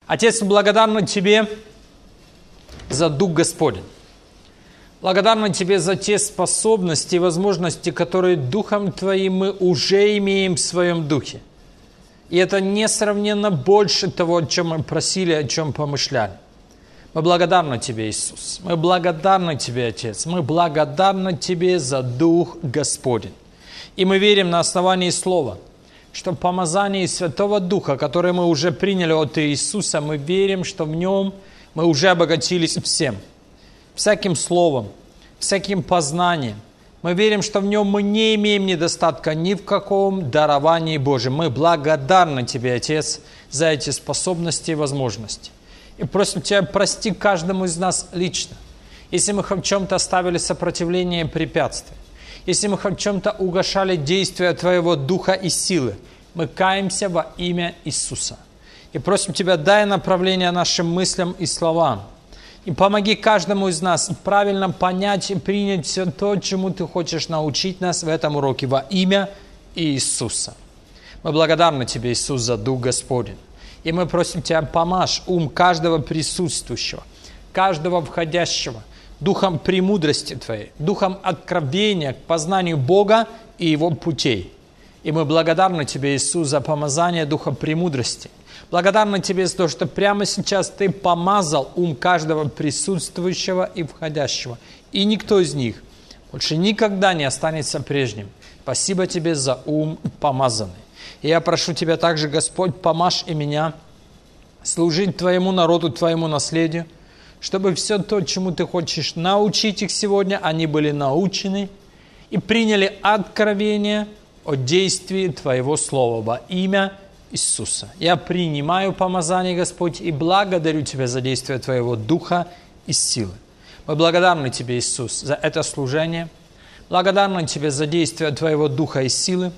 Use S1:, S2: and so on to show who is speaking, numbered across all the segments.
S1: Отец, благодарны Тебе за Дух Господень. Благодарны Тебе за те способности и возможности, которые Духом Твоим мы уже имеем в Своем Духе. И это несравненно больше того, о чем мы просили, о чем помышляли. Мы благодарны Тебе, Иисус. Мы благодарны Тебе, Отец. Мы благодарны Тебе за Дух Господень. И мы верим на основании Слова, что помазание Святого Духа, которое мы уже приняли от Иисуса, мы верим, что в Нем мы уже обогатились всем. Всяким словом, всяким познанием. Мы верим, что в Нем мы не имеем недостатка ни в каком даровании Божьем. Мы благодарны Тебе, Отец, за эти способности и возможности. И просим Тебя, прости каждому из нас лично, если мы в чем-то оставили сопротивление и препятствия, если мы в чем-то угошали действия Твоего Духа и силы. Мы каемся во имя Иисуса. И просим Тебя, дай направление нашим мыслям и словам. И помоги каждому из нас правильно понять и принять все то, чему Ты хочешь научить нас в этом уроке во имя Иисуса. Мы благодарны Тебе, Иисус, за Дух Господень. И мы просим Тебя, помажь ум каждого присутствующего, каждого входящего, духом премудрости Твоей, духом откровения к познанию Бога и Его путей. И мы благодарны Тебе, Иисус, за помазание духа премудрости. Благодарны Тебе за то, что прямо сейчас Ты помазал ум каждого присутствующего и входящего. И никто из них больше никогда не останется прежним. Спасибо Тебе за ум помазанный. И я прошу Тебя также, Господь, помажь и меня служить Твоему народу, Твоему наследию, чтобы все то, чему Ты хочешь научить их сегодня, они были научены и приняли откровение о действии Твоего Слова во имя Иисуса. Я принимаю помазание, Господь, и благодарю Тебя за действие Твоего Духа и силы. Мы благодарны Тебе, Иисус, за это служение. Благодарны Тебе за действие Твоего Духа и силы.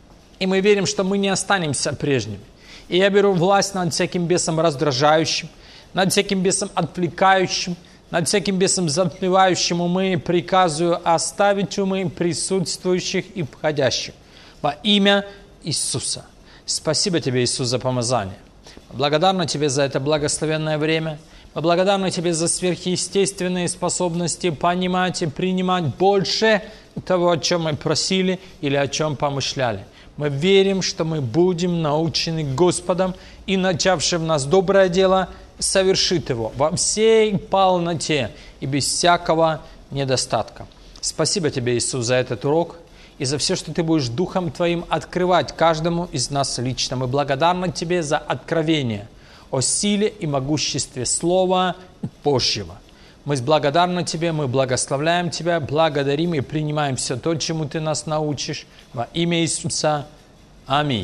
S1: И мы верим, что мы не останемся прежними. И я беру власть над всяким бесом раздражающим, над всяким бесом отвлекающим, над всяким бесом затмевающим умы, приказываю оставить умы присутствующих и входящих во имя Иисуса. Спасибо Тебе, Иисус, за помазание. Благодарны Тебе за это благословенное время. Мы благодарны Тебе за сверхъестественные способности понимать и принимать больше того, о чем мы просили или о чем помышляли. Мы верим, что мы будем научены Господом и, начавшим в нас доброе дело, совершит его во всей полноте и без всякого недостатка. Спасибо Тебе, Иисус, за этот урок и за все, что Ты будешь Духом Твоим открывать каждому из нас лично. Мы благодарны Тебе за откровение о силе и могуществе Слова Божьего. Мы благодарны Тебе, мы благословляем Тебя, благодарим и принимаем все то, чему Ты нас научишь. Во имя Иисуса. Аминь.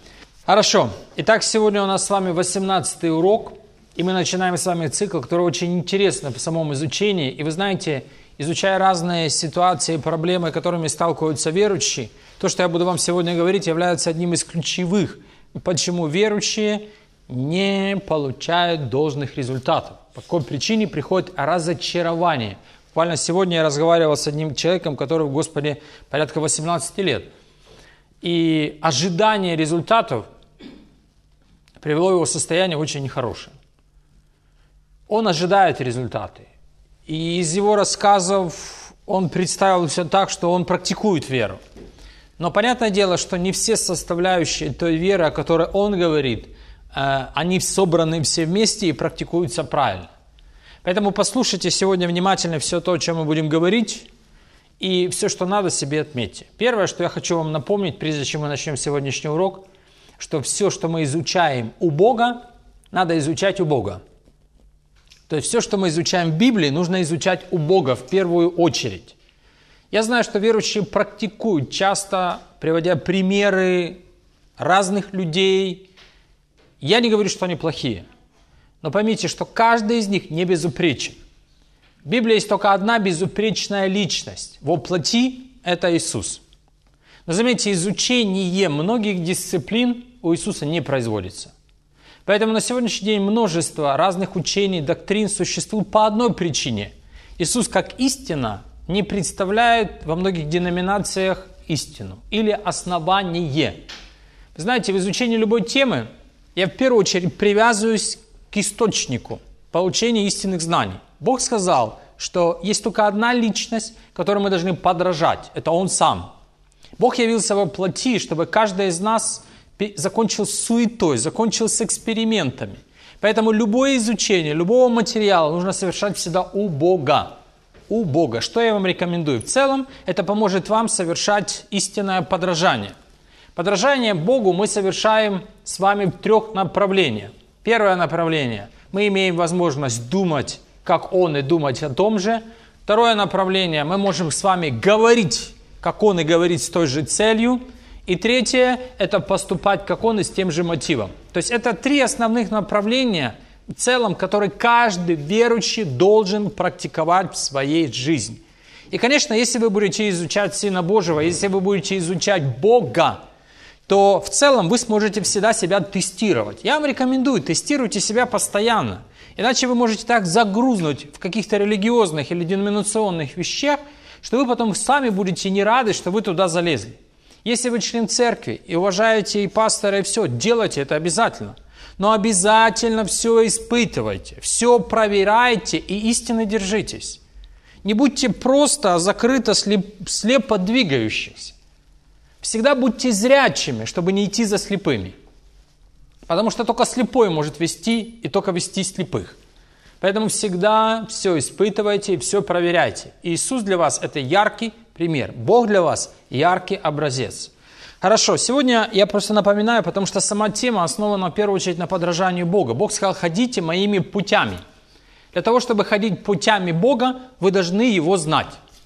S1: Хорошо. Итак, сегодня у нас с вами 18-й урок. И мы начинаем с вами цикл, который очень интересный в самом изучении. И вы знаете, изучая разные ситуации и проблемы, которыми сталкиваются верующие, то, что я буду вам сегодня говорить, является одним из ключевых. Почему верующие не получают должных результатов? По какой причине приходит разочарование? Буквально сегодня я разговаривал с одним человеком, который в Господе порядка 18 лет. И ожидание результатов привело его в состояние очень нехорошее. Он ожидает результаты. И из его рассказов он представил все так, что он практикует веру. Но понятное дело, что не все составляющие той веры, о которой он говорит, они собраны все вместе и практикуются правильно. Поэтому послушайте сегодня внимательно все то, о чем мы будем говорить, и все, что надо, себе отметьте. Первое, что я хочу вам напомнить, прежде чем мы начнем сегодняшний урок, что все, что мы изучаем у Бога, надо изучать у Бога. То есть все, что мы изучаем в Библии, нужно изучать у Бога в первую очередь. Я знаю, что верующие практикуют, часто приводя примеры разных людей. Я не говорю, что они плохие, но поймите, что каждый из них не безупречен. В Библии есть только одна безупречная личность. Во плоти – это Иисус. Но заметьте, изучение многих дисциплин у Иисуса не производится. Поэтому на сегодняшний день множество разных учений, доктрин существует по одной причине. Иисус как истина не представляет во многих деноминациях истину или основание. Вы знаете, в изучении любой темы я в первую очередь привязываюсь к источнику получения истинных знаний. Бог сказал, что есть только одна личность, которой мы должны подражать. Это Он Сам. Бог явился во плоти, чтобы каждый из нас закончил с суетой, закончил с экспериментами. Поэтому любое изучение, любого материала нужно совершать всегда у Бога. У Бога. Что я вам рекомендую? В целом, это поможет вам совершать истинное подражание. Подражание Богу мы совершаем с вами в 3 направлениях. Первое направление. Мы имеем возможность думать, как Он, и думать о том же. Второе направление. Мы можем с вами говорить, как Он, и говорить с той же целью. И третье – это поступать, как Он, и с тем же мотивом. То есть это 3 основных направления, в целом, которые каждый верующий должен практиковать в своей жизни. И, конечно, если вы будете изучать Сына Божьего, если вы будете изучать Бога, то в целом вы сможете всегда себя тестировать. Я вам рекомендую, тестируйте себя постоянно. Иначе вы можете так загрузнуть в каких-то религиозных или деноминационных вещах, что вы потом сами будете не рады, что вы туда залезли. Если вы член церкви и уважаете и пастора, и все, делайте это обязательно. Но обязательно все испытывайте, все проверяйте и истинно держитесь. Не будьте просто закрыто слепо двигающихся. Всегда будьте зрячими, чтобы не идти за слепыми. Потому что только слепой может вести и только вести слепых. Поэтому всегда все испытывайте и все проверяйте. Иисус для вас – это яркий пример. Бог для вас – яркий образец. Хорошо, сегодня я просто напоминаю, потому что сама тема основана в первую очередь на подражании Бога. Бог сказал: ходите моими путями. Для того, чтобы ходить путями Бога, вы должны Его знать.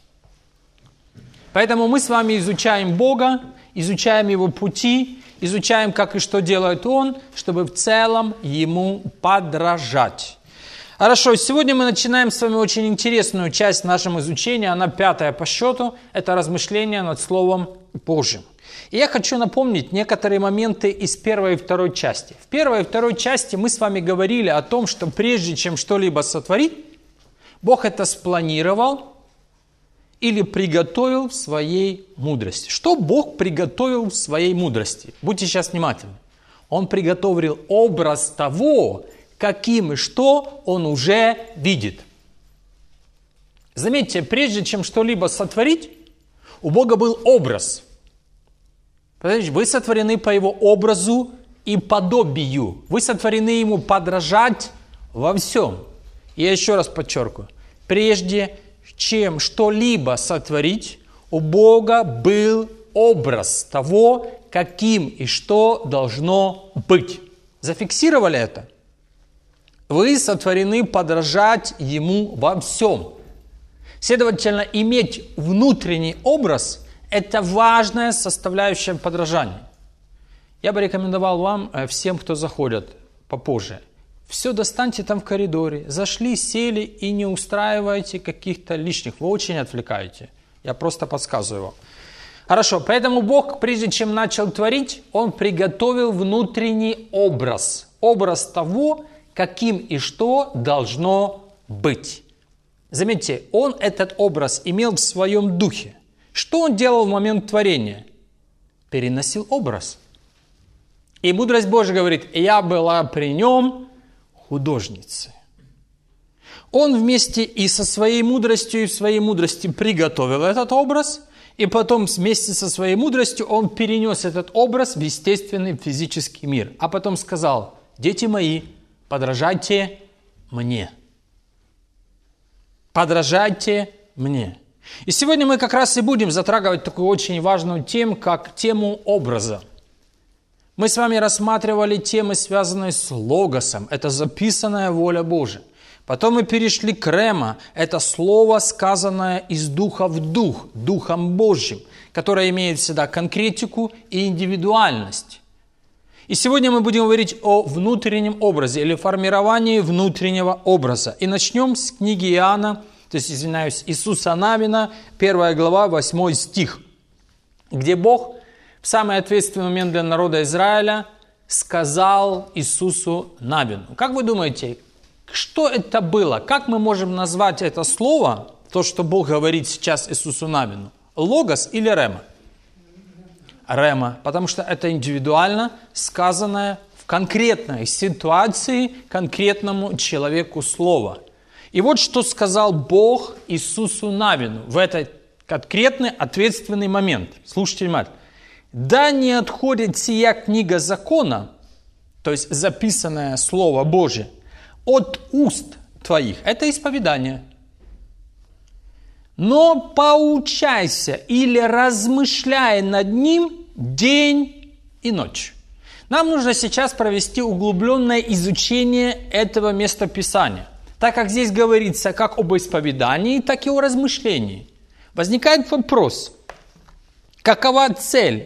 S1: Поэтому мы с вами изучаем Бога, изучаем Его пути, изучаем, как и что делает Он, чтобы в целом Ему подражать. Хорошо, сегодня мы начинаем с вами очень интересную часть нашего изучения, она 5-я по счету, это размышление над Словом Божьим. И я хочу напомнить некоторые моменты из 1 и 2 части. В 1 и 2 части мы с вами говорили о том, что прежде чем что-либо сотворить, Бог это спланировал или приготовил в своей мудрости. Что Бог приготовил в своей мудрости? Будьте сейчас внимательны. Он приготовил образ того, каким и что Он уже видит. Заметьте, прежде чем что-либо сотворить, у Бога был образ. Вы сотворены по Его образу и подобию. Вы сотворены Ему подражать во всем. Я еще раз подчеркиваю. Прежде чем что-либо сотворить, у Бога был образ того, каким и что должно быть. Зафиксировали это? Вы сотворены подражать Ему во всем. Следовательно, иметь внутренний образ – это важная составляющая подражания. Я бы рекомендовал вам, всем, кто заходит попозже, все достаньте там в коридоре, зашли, сели и не устраивайте каких-то лишних. Вы очень отвлекаете. Я просто подсказываю вам. Хорошо, поэтому Бог, прежде чем начал творить, Он приготовил внутренний образ. Образ того, каким и что должно быть. Заметьте, Он этот образ имел в своем духе. Что Он делал в момент творения? Переносил образ. И мудрость Божия говорит: «Я была при Нем художницей». Он вместе и со своей мудростью, и в своей мудрости приготовил этот образ, и потом вместе со своей мудростью Он перенес этот образ в естественный физический мир. А потом сказал: «Дети мои, подражайте мне». Подражайте мне. И сегодня мы как раз и будем затрагивать такую очень важную тему, как тему образа. Мы с вами рассматривали темы, связанные с логосом. Это записанная воля Божия. Потом мы перешли к рема. Это слово, сказанное из духа в дух, Духом Божьим, которое имеет всегда конкретику и индивидуальность. И сегодня мы будем говорить о внутреннем образе или формировании внутреннего образа. И начнем с книги Иоанна, Иисуса Навина, 1 глава, 8 стих, где Бог в самый ответственный момент для народа Израиля сказал Иисусу Навину. Как вы думаете, что это было? Как мы можем назвать это слово, то, что Бог говорит сейчас Иисусу Навину? Логос или рема? Рема, потому что это индивидуально сказанная в конкретной ситуации конкретному человеку слово. И вот что сказал Бог Иисусу Навину в этот конкретный ответственный момент. Слушайте внимательно. «Да не отходит сия книга закона», то есть записанное Слово Божие, «от уст твоих». Это исповедание. «Но поучайся или размышляй над ним день и ночь». Нам нужно сейчас провести углубленное изучение этого местописания, так как здесь говорится как об исповедании, так и о размышлении. Возникает вопрос, какова цель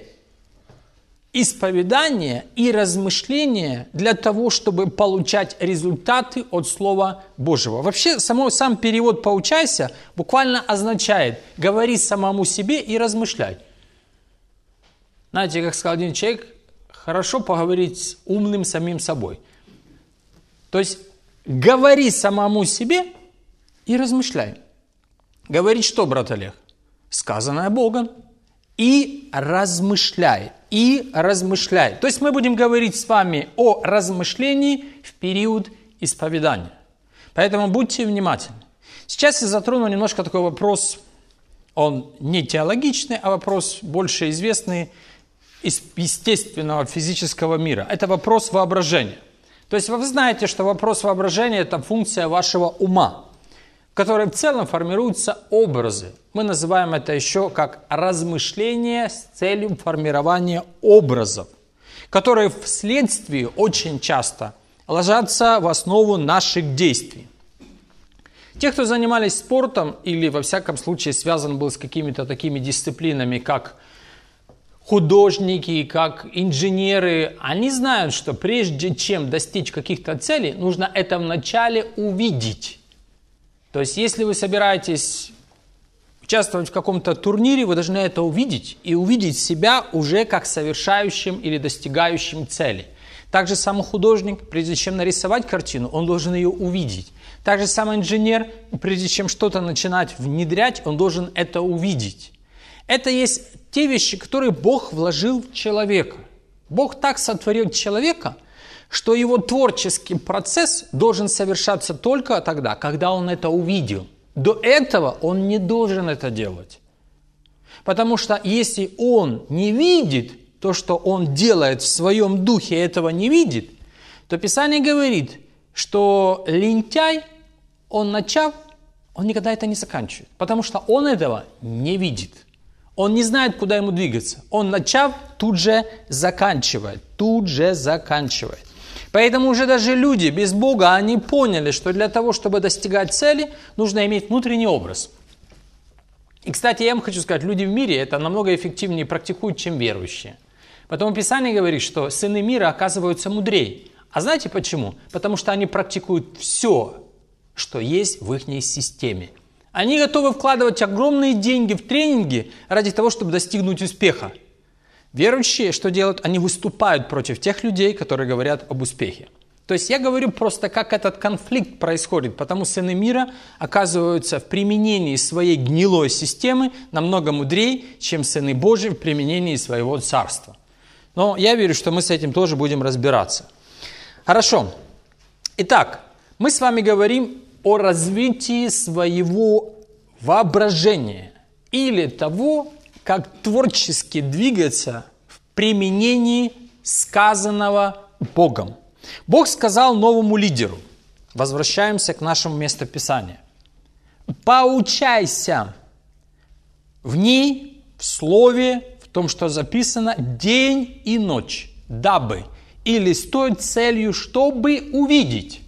S1: исповедания и размышления для того, чтобы получать результаты от Слова Божьего? Вообще, сам перевод «поучайся» буквально означает «говори самому себе и размышляй». Знаете, как сказал один человек, хорошо поговорить с умным самим собой. То есть, говори самому себе и размышляй. Говорить что, брат Олег? Сказанное Богом. И размышляй. И размышляй. То есть мы будем говорить с вами о размышлении в период исповедания. Поэтому будьте внимательны. Сейчас я затрону немножко такой вопрос. Он не теологичный, а вопрос больше известный из естественного физического мира. Это вопрос воображения. То есть вы знаете, что вопрос воображения – это функция вашего ума, в которой в целом формируются образы. Мы называем это еще как размышление с целью формирования образов, которые вследствие очень часто ложатся в основу наших действий. Те, кто занимались спортом или во всяком случае связан был с какими-то такими дисциплинами, как художники, как инженеры, они знают, что прежде чем достичь каких-то целей, нужно это вначале увидеть. То есть, если вы собираетесь участвовать в каком-то турнире, вы должны это увидеть и увидеть себя уже как совершающим или достигающим цели. Также сам художник, прежде чем нарисовать картину, он должен ее увидеть. Также сам инженер, прежде чем что-то начинать внедрять, он должен это увидеть. Это есть те вещи, которые Бог вложил в человека. Бог так сотворил человека, что его творческий процесс должен совершаться только тогда, когда он это увидел. До этого он не должен это делать. Потому что если он не видит то, что он делает в своем духе, этого не видит, то Писание говорит, что лентяй, он начав, он никогда это не заканчивает. Потому что он этого не видит. Он не знает, куда ему двигаться. Он, начав, тут же заканчивает. Поэтому уже даже люди без Бога, они поняли, что для того, чтобы достигать цели, нужно иметь внутренний образ. И, кстати, я вам хочу сказать, люди в мире это намного эффективнее практикуют, чем верующие. Потому Писание говорит, что сыны мира оказываются мудрее. А знаете почему? Потому что они практикуют все, что есть в их системе. Они готовы вкладывать огромные деньги в тренинги ради того, чтобы достигнуть успеха. Верующие что делают? Они выступают против тех людей, которые говорят об успехе. То есть я говорю просто, как этот конфликт происходит, потому сыны мира оказываются в применении своей гнилой системы намного мудрее, чем сыны Божьи в применении своего царства. Но я верю, что мы с этим тоже будем разбираться. Хорошо. Итак, мы с вами говорим о развитии своего воображения или того, как творчески двигаться в применении сказанного Богом. Бог сказал новому лидеру, возвращаемся к нашему местописанию, поучайся в ней, в слове, в том, что записано, день и ночь, дабы, или с той целью, чтобы увидеть.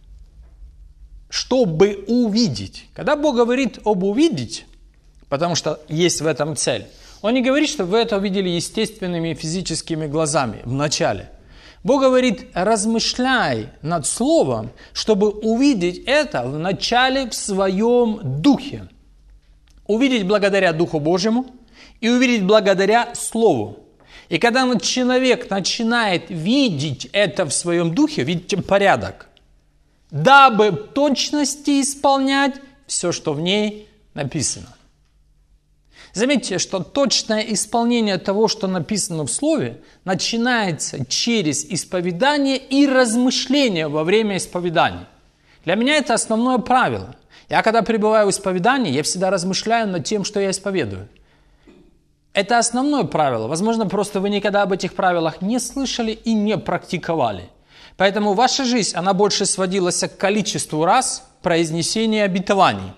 S1: Чтобы увидеть. Когда Бог говорит об увидеть, потому что есть в этом цель, Он не говорит, что вы это увидели естественными физическими глазами вначале. Бог говорит, размышляй над Словом, чтобы увидеть это вначале в своем духе. Увидеть благодаря Духу Божьему и увидеть благодаря Слову. И когда человек начинает видеть это в своем духе, видите порядок, дабы в точности исполнять все, что в ней написано. Заметьте, что точное исполнение того, что написано в Слове, начинается через исповедание и размышление во время исповедания. Для меня это основное правило. Я, когда пребываю в исповедании, я всегда размышляю над тем, что я исповедую. Это основное правило. Возможно, просто вы никогда об этих правилах не слышали и не практиковали. Поэтому ваша жизнь, она больше сводилась к количеству раз произнесения обетований.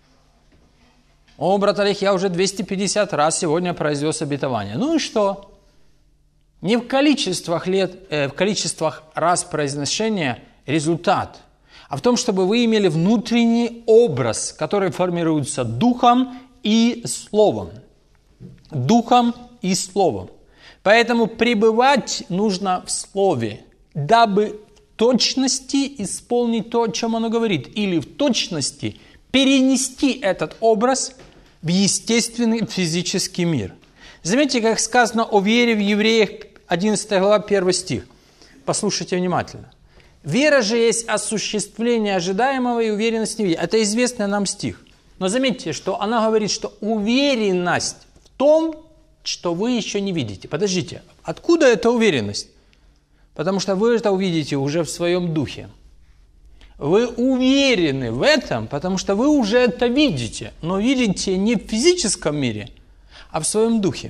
S1: О, брат Олег, я уже 250 раз сегодня произнес обетование. Ну и что? Не в количествах раз произношения результат, а в том, чтобы вы имели внутренний образ, который формируется Духом и Словом. Духом и Словом. Поэтому пребывать нужно в Слове, дабы в точности исполнить то, о чем оно говорит, или в точности перенести этот образ в естественный физический мир. Заметьте, как сказано о вере в Евреях, 11 глава, 1 стих. Послушайте внимательно. «Вера же есть осуществление ожидаемого и уверенность в невидимом». Это известный нам стих. Но заметьте, что она говорит, что уверенность в том, что вы еще не видите. Подождите, откуда эта уверенность? Потому что вы это увидите уже в своем духе. Вы уверены в этом, потому что вы уже это видите. Но видите не в физическом мире, а в своем духе.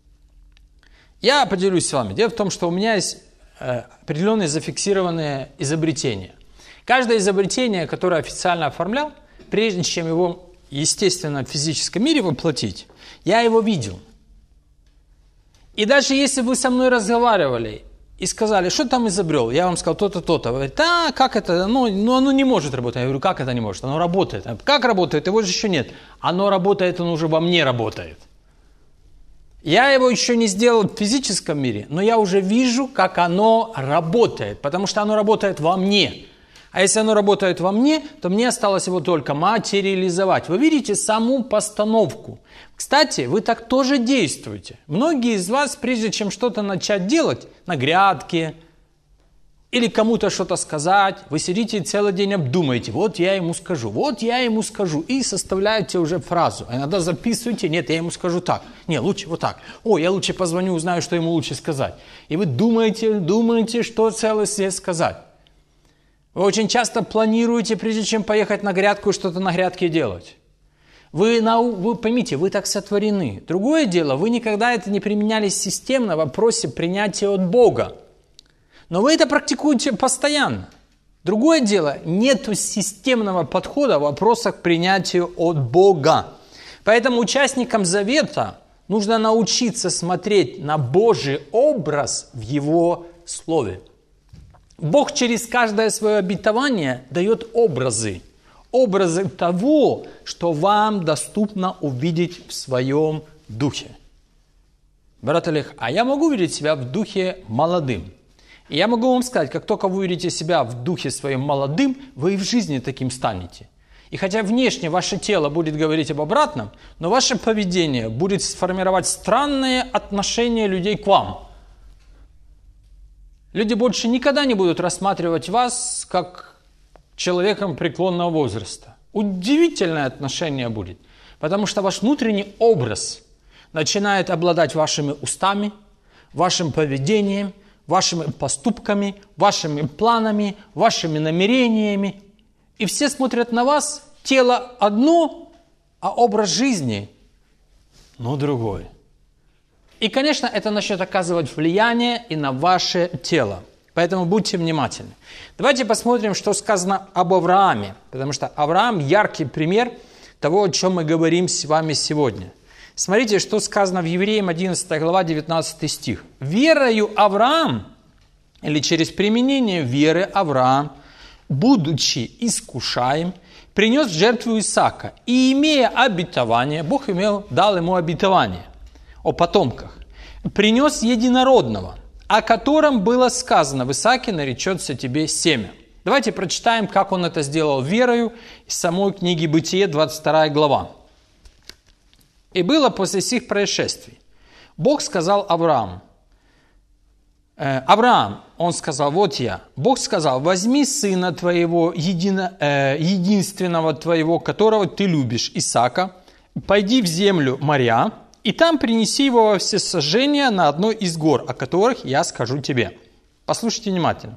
S1: Я поделюсь с вами. Дело в том, что у меня есть определенные зафиксированные изобретения. Каждое изобретение, которое официально оформлял, прежде чем его, естественно, в физическом мире воплотить, я его видел. И даже если вы со мной разговаривали и сказали, что там изобрел, я вам сказал то-то, то-то. Вы говорите, да, как это, ну оно не может работать. Я говорю, как это не может? Оно работает. Как работает? Его же еще нет. Оно работает, оно уже во мне работает. Я его еще не сделал в физическом мире, но я уже вижу, как оно работает, потому что оно работает во мне. А если оно работает во мне, то мне осталось его только материализовать. Вы видите саму постановку. Кстати, вы так тоже действуете. Многие из вас, прежде чем что-то начать делать на грядке или кому-то что-то сказать, вы сидите и целый день обдумаете. Вот я ему скажу. И составляете уже фразу. Иногда записываете, нет, я ему скажу так. Нет, лучше вот так. О, я лучше позвоню, узнаю, что ему лучше сказать. И вы думаете, что целый свет сказать. Вы очень часто планируете, прежде чем поехать на грядку, что-то на грядке делать. Вы поймите, вы так сотворены. Другое дело, вы никогда это не применяли системно в вопросе принятия от Бога. Но вы это практикуете постоянно. Другое дело, нет системного подхода в вопросах принятия от Бога. Поэтому участникам Завета нужно научиться смотреть на Божий образ в Его Слове. Бог через каждое свое обетование дает образы. Образы того, что вам доступно увидеть в своем духе. Брат Олег, а я могу видеть себя в духе молодым? И я могу вам сказать, как только вы увидите себя в духе своем молодым, вы и в жизни таким станете. И хотя внешне ваше тело будет говорить об обратном, но ваше поведение будет сформировать странное отношение людей к вам. Люди больше никогда не будут рассматривать вас как человеком преклонного возраста. Удивительное отношение будет, потому что ваш внутренний образ начинает обладать вашими устами, вашим поведением, вашими поступками, вашими планами, вашими намерениями. И все смотрят на вас, тело одно, а образ жизни, другой. И, конечно, это начнет оказывать влияние и на ваше тело. Поэтому будьте внимательны. Давайте посмотрим, что сказано об Аврааме. Потому что Авраам – яркий пример того, о чем мы говорим с вами сегодня. Смотрите, что сказано в Евреям 11 глава 19 стих. «Верою Авраам, или через применение веры Авраам, будучи искушаем, принес в жертву Исаака, и имея обетование, Бог дал ему обетование о потомках, принес единородного, о котором было сказано, в Исааке наречется тебе семя». Давайте прочитаем, как он это сделал верою из самой книги Бытие, 22 глава. «И было после сих происшествий. Бог сказал Аврааму, Авраам, он сказал, вот я. Бог сказал, возьми сына твоего, единственного твоего, которого ты любишь, Исаака, пойди в землю моря, и там принеси его во всесожжение на одной из гор, о которых я скажу тебе». Послушайте внимательно.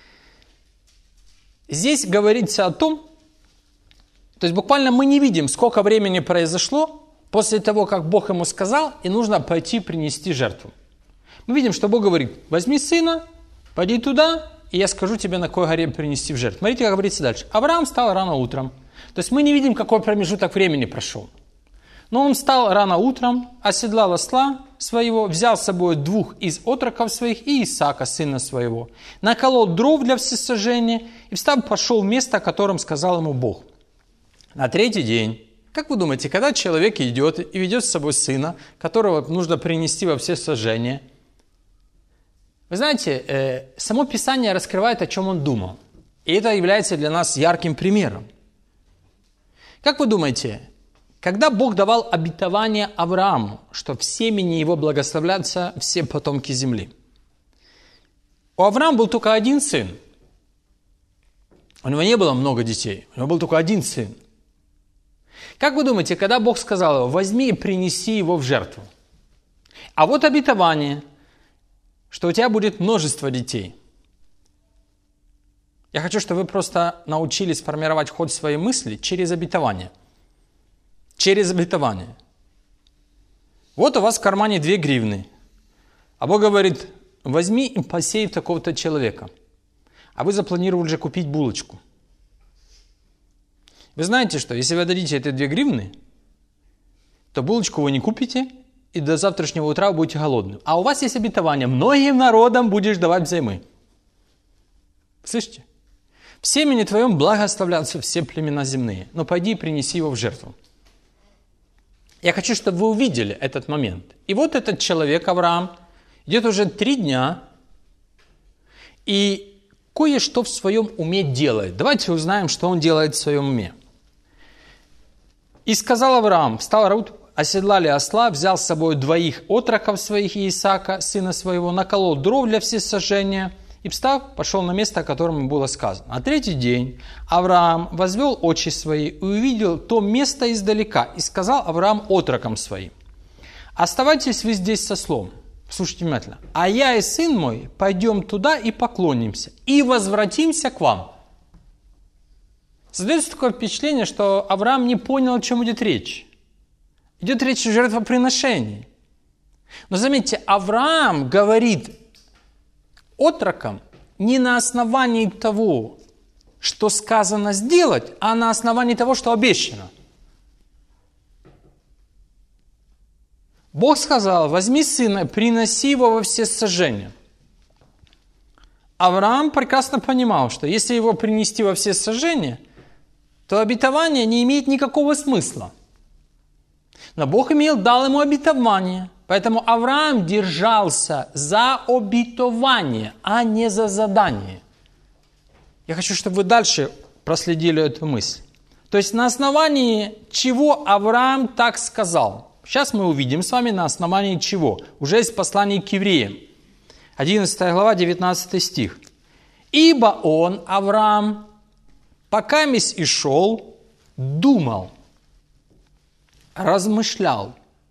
S1: Здесь говорится о том, то есть буквально мы не видим, сколько времени произошло после того, как Бог ему сказал, и нужно пойти принести жертву. Мы видим, что Бог говорит: возьми сына, пойди туда, и я скажу тебе, на какой горе принести в жертву. Смотрите, как говорится дальше. Авраам встал рано утром. То есть мы не видим, какой промежуток времени прошел. Но он встал рано утром, оседлал осла своего, взял с собой 2 из отроков своих и Исаака, сына своего, наколол дров для всесожжения и, встав, пошел в место, о котором сказал ему Бог. На 3-й день, как вы думаете, когда человек идет и ведет с собой сына, которого нужно принести во всесожжение, вы знаете, само Писание раскрывает, о чем он думал. И это является для нас ярким примером. Как вы думаете, когда Бог давал обетование Аврааму, что в семени его благословлятся все потомки земли, у Авраама был только один сын. У него не было много детей, у него был только один сын. Как вы думаете, когда Бог сказал ему: возьми и принеси его в жертву? А вот обетование, что у тебя будет множество детей. Я хочу, чтобы вы просто научились формировать ход своей мысли через обетование. Через обетование. Вот у вас в кармане 2 гривны. А Бог говорит: возьми и посей такого-то человека. А вы запланировали уже купить булочку. Вы знаете, что если вы дадите эти 2 гривны, то булочку вы не купите, и до завтрашнего утра вы будете голодным. А у вас есть обетование: многим народам будешь давать взаймы. Слышите? В семени твоем благословлятся все племена земные. Но пойди и принеси его в жертву. Я хочу, чтобы вы увидели этот момент. И вот этот человек, Авраам, идет уже 3 дня и кое-что в своем уме делает. Давайте узнаем, что он делает в своем уме. «И сказал Авраам: встал Рут, оседлали осла, взял с собой 2 отроков своих и Исаака, сына своего, наколол дров для всесожжения, и, встав, пошел на место, о котором ему было сказано. На 3-й день Авраам возвел очи свои и увидел то место издалека. И сказал Авраам отрокам своим: оставайтесь вы здесь со ослом». Слушайте внимательно. «А я и сын мой пойдем туда и поклонимся, и возвратимся к вам». Создается такое впечатление, что Авраам не понял, о чем идет речь. Идет речь о жертвоприношении. Но заметьте, Авраам говорит отрокам не на основании того, что сказано сделать, а на основании того, что обещано. Бог сказал: возьми сына, приноси его во всесожжение. Авраам прекрасно понимал, что если его принести во всесожжение, то обетование не имеет никакого смысла. Но Бог дал ему обетование. Поэтому Авраам держался за обетование, а не за задание. Я хочу, чтобы вы дальше проследили эту мысль. То есть на основании чего Авраам так сказал? Сейчас мы увидим с вами, на основании чего. Уже из послания к евреям. 11 глава, 19 стих. «Ибо он, Авраам, покамись и шел, думал, размышлял».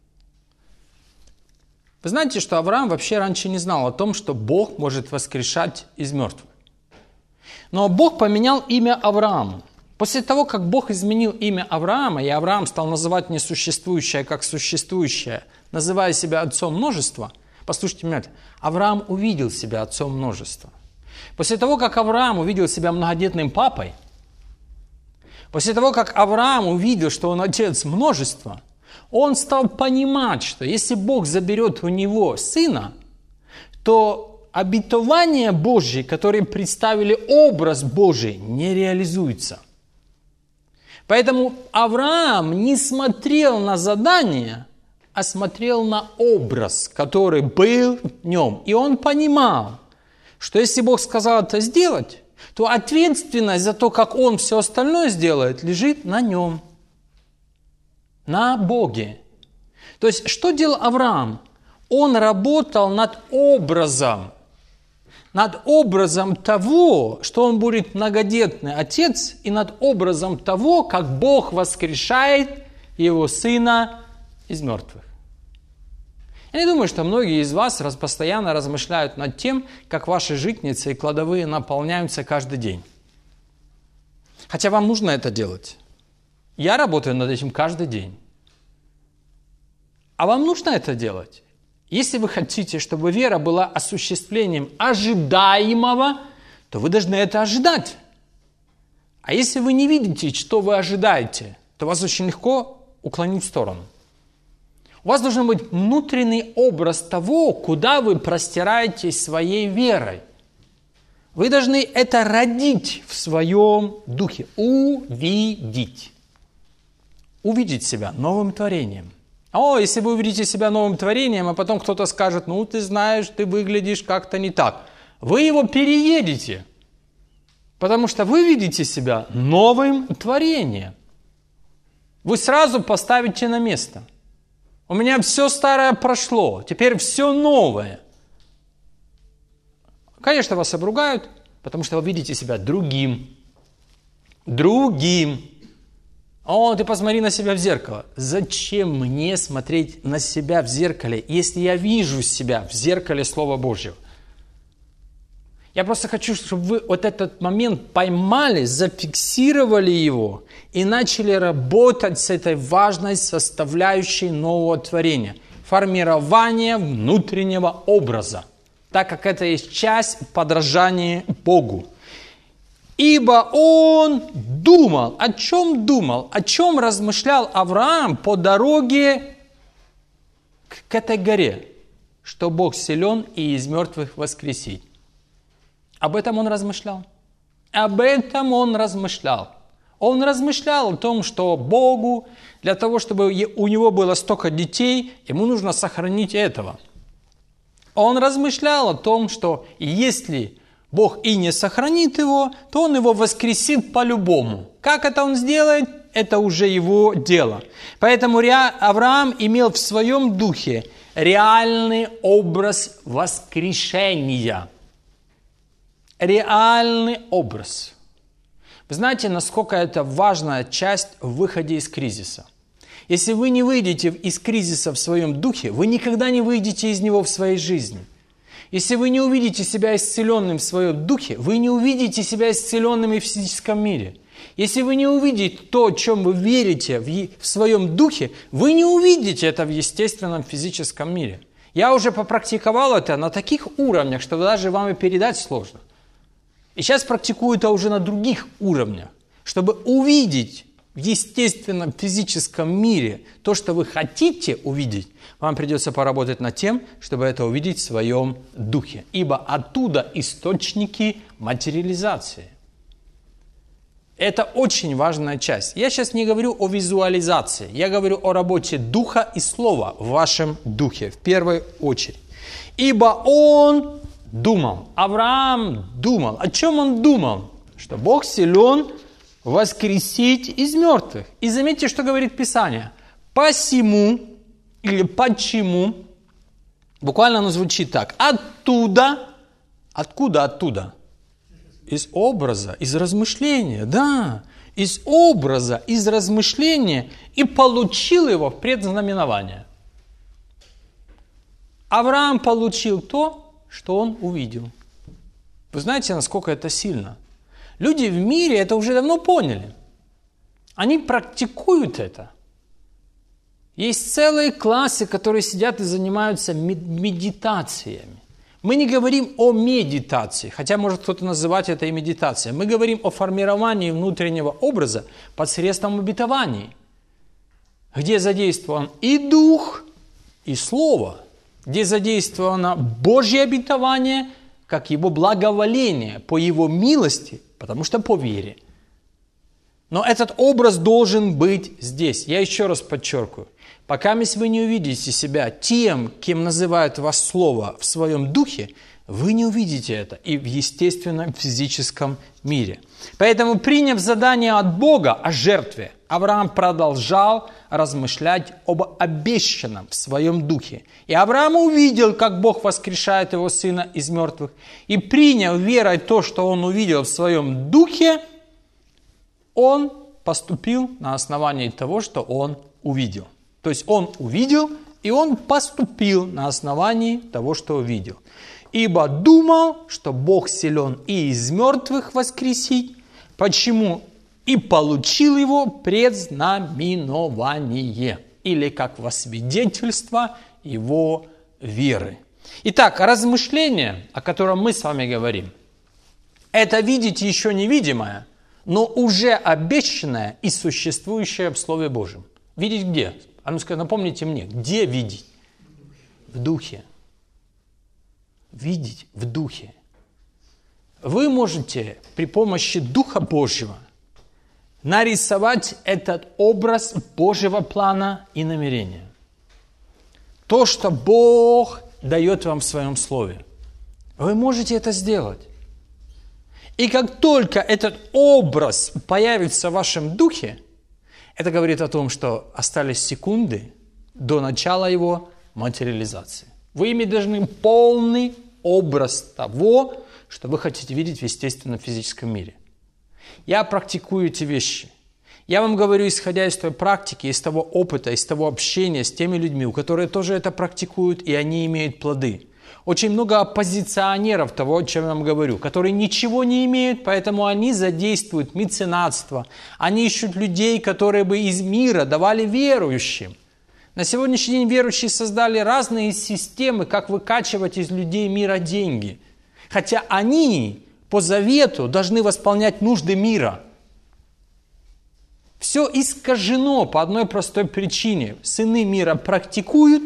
S1: Вы знаете, что Авраам вообще раньше не знал о том, что Бог может воскрешать из мертвых. Но Бог поменял имя Аврааму. После того, как Бог изменил имя Авраама, и Авраам стал называть несуществующее как существующее, называя себя отцом множества, послушайте меня, Авраам увидел себя отцом множества. После того, как Авраам увидел себя многодетным папой, после того, как Авраам увидел, что он отец множества, он стал понимать, что если Бог заберет у него сына, то обетования Божьи, которые представили образ Божий, не реализуются. Поэтому Авраам не смотрел на задание, а смотрел на образ, который был в нем. И он понимал, что если Бог сказал это сделать, то ответственность за то, как он все остальное сделает, лежит на нем. На Боге. То есть, что делал Авраам? Он работал над образом того, что он будет многодетный отец, и над образом того, как Бог воскрешает Его Сына из мертвых. Я не думаю, что многие из вас постоянно размышляют над тем, как ваши житницы и кладовые наполняются каждый день. Хотя вам нужно это делать. Я работаю над этим каждый день. А вам нужно это делать? Если вы хотите, чтобы вера была осуществлением ожидаемого, то вы должны это ожидать. А если вы не видите, что вы ожидаете, то вас очень легко уклонить в сторону. У вас должен быть внутренний образ того, куда вы простираетесь своей верой. Вы должны это родить в своем духе, увидеть. Увидеть себя новым творением. Если вы увидите себя новым творением, а потом кто-то скажет, ты знаешь, ты выглядишь как-то не так. Вы его переедете, потому что вы видите себя новым творением. Вы сразу поставите на место. У меня все старое прошло, теперь все новое. Конечно, вас обругают, потому что вы видите себя другим. Другим. Ты посмотри на себя в зеркало. Зачем мне смотреть на себя в зеркале, если я вижу себя в зеркале Слова Божьего? Я просто хочу, чтобы вы этот момент поймали, зафиксировали его и начали работать с этой важной составляющей нового творения. Формирование внутреннего образа, так как это есть часть подражания Богу. Ибо он думал, о чем размышлял Авраам по дороге к этой горе, что Бог силен и из мертвых воскресить. Об этом он размышлял. Он размышлял о том, что Богу, для того, чтобы у него было столько детей, ему нужно сохранить этого. Он размышлял о том, что если Бог и не сохранит его, то он его воскресит по-любому. Как это он сделает, это уже его дело. Поэтому Авраам имел в своем духе реальный образ воскрешения. Реальный образ. Вы знаете, насколько это важная часть в выходе из кризиса. Если вы не выйдете из кризиса в своем духе, вы никогда не выйдете из него в своей жизни. Если вы не увидите себя исцеленным в своем духе, вы не увидите себя исцеленным и в физическом мире. Если вы не увидите то, о чем вы верите в своем духе, вы не увидите это в естественном физическом мире. Я уже попрактиковал это на таких уровнях, что даже вам и передать сложно. И сейчас практикую это уже на других уровнях, чтобы увидеть в естественном физическом мире то, что вы хотите увидеть, вам придется поработать над тем, чтобы это увидеть в своем духе. Ибо оттуда источники материализации. Это очень важная часть. Я сейчас не говорю о визуализации, я говорю о работе духа и слова в вашем духе, в первую очередь. Ибо он думал, Авраам думал. О чем он думал? Что Бог силен воскресить из мертвых. И заметьте, что говорит Писание. Посему или почему, буквально оно звучит так. Оттуда, откуда? Из образа, из размышления, да. Из образа, из размышления и получил его в предзнаменование. Авраам получил то, что он увидел. Вы знаете, насколько это сильно? Люди в мире это уже давно поняли. Они практикуют это. Есть целые классы, которые сидят и занимаются медитациями. Мы не говорим о медитации, хотя может кто-то называть это и медитацией. Мы говорим о формировании внутреннего образа посредством обетований, где задействован и дух, и слово, где задействовано Божье обетование, как его благоволение по его милости, потому что по вере. Но этот образ должен быть здесь. Я еще раз подчеркиваю. Пока вы не увидите себя тем, кем называет вас Слово в своем духе, вы не увидите это и в естественном физическом мире. Поэтому, приняв задание от Бога о жертве, Авраам продолжал размышлять об обещанном в своем духе. И Авраам увидел, как Бог воскрешает его сына из мертвых. И приняв верой то, что он увидел в своем духе, он поступил на основании того, что он увидел. То есть он увидел, и он поступил на основании того, что увидел. Ибо думал, что Бог силен и из мертвых воскресить. Почему? И получил его предзнаменование, или как во свидетельство его веры. Итак, размышление, о котором мы с вами говорим, это видеть еще невидимое, но уже обещанное и существующее в Слове Божьем. Видеть где? А ну скажите, напомните мне, где видеть? В духе. Видеть в духе. Вы можете при помощи Духа Божьего нарисовать этот образ Божьего плана и намерения. То, что Бог дает вам в своем Слове. Вы можете это сделать. И как только этот образ появится в вашем духе, это говорит о том, что остались секунды до начала его материализации. Вы ими должны полный образ того, что вы хотите видеть в естественном физическом мире. Я практикую эти вещи. Я вам говорю, исходя из той практики, из того опыта, из того общения с теми людьми, которые тоже это практикуют, и они имеют плоды. Очень много оппозиционеров того, о чем я вам говорю, которые ничего не имеют, поэтому они задействуют меценатство. Они ищут людей, которые бы из мира давали верующим. На сегодняшний день верующие создали разные системы, как выкачивать из людей мира деньги. Хотя они по завету должны восполнять нужды мира. Все искажено по одной простой причине. Сыны мира практикуют,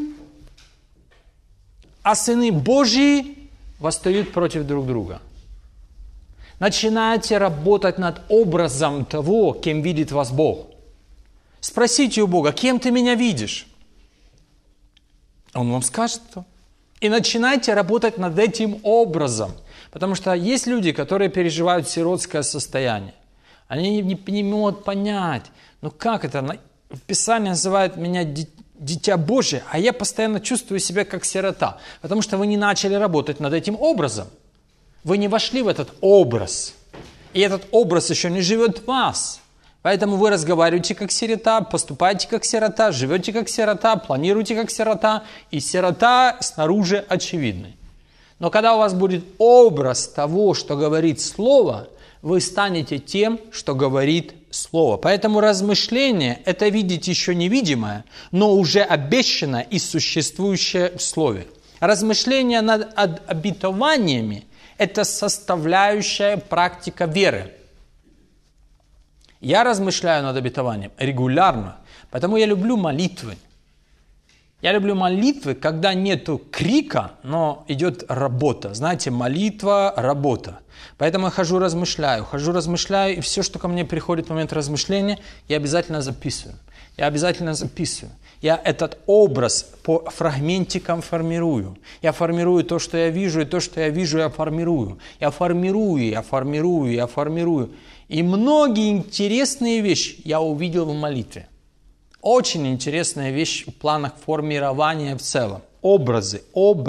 S1: а сыны Божьи восстают против друг друга. Начинайте работать над образом того, кем видит вас Бог. Спросите у Бога, кем ты меня видишь? Он вам скажет. И начинайте работать над этим образом. Потому что есть люди, которые переживают сиротское состояние. Они не могут понять, ну как это? В Писании называют меня дитя Божие, а я постоянно чувствую себя как сирота. Потому что вы не начали работать над этим образом. Вы не вошли в этот образ. И этот образ еще не живет в вас. Поэтому вы разговариваете как сирота, поступаете как сирота, живете как сирота, планируете как сирота. И сирота снаружи очевидный. Но когда у вас будет образ того, что говорит Слово, вы станете тем, что говорит Слово. Поэтому размышление – это видеть еще невидимое, но уже обещанное и существующее в Слове. Размышление над обетованиями – это составляющая практика веры. Я размышляю над обетованием регулярно, потому я люблю молитвы. Я люблю молитвы, когда нету крика, но идет работа. Знаете, молитва, работа. Поэтому я хожу, размышляю, и все, что ко мне приходит в момент размышления, я обязательно записываю. Я этот образ по фрагментикам формирую. Я формирую то, что я вижу, и то, что я вижу, я формирую. Я формирую. И многие интересные вещи я увидел в молитве. Очень интересная вещь в планах формирования в целом. Образы.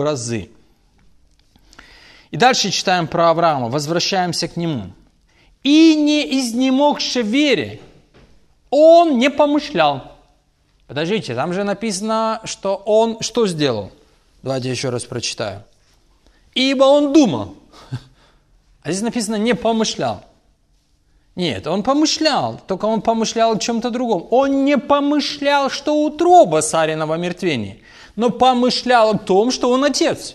S1: И дальше читаем про Авраама. Возвращаемся к нему. «И не изнемогши в вере, он не помышлял». Подождите, там же написано, что он что сделал? Давайте еще раз прочитаю. «Ибо он думал». А здесь написано «не помышлял». Нет, он помышлял, только он помышлял о чем-то другом. Он не помышлял, что утроба Сарина в омертвении, но помышлял о том, что он отец.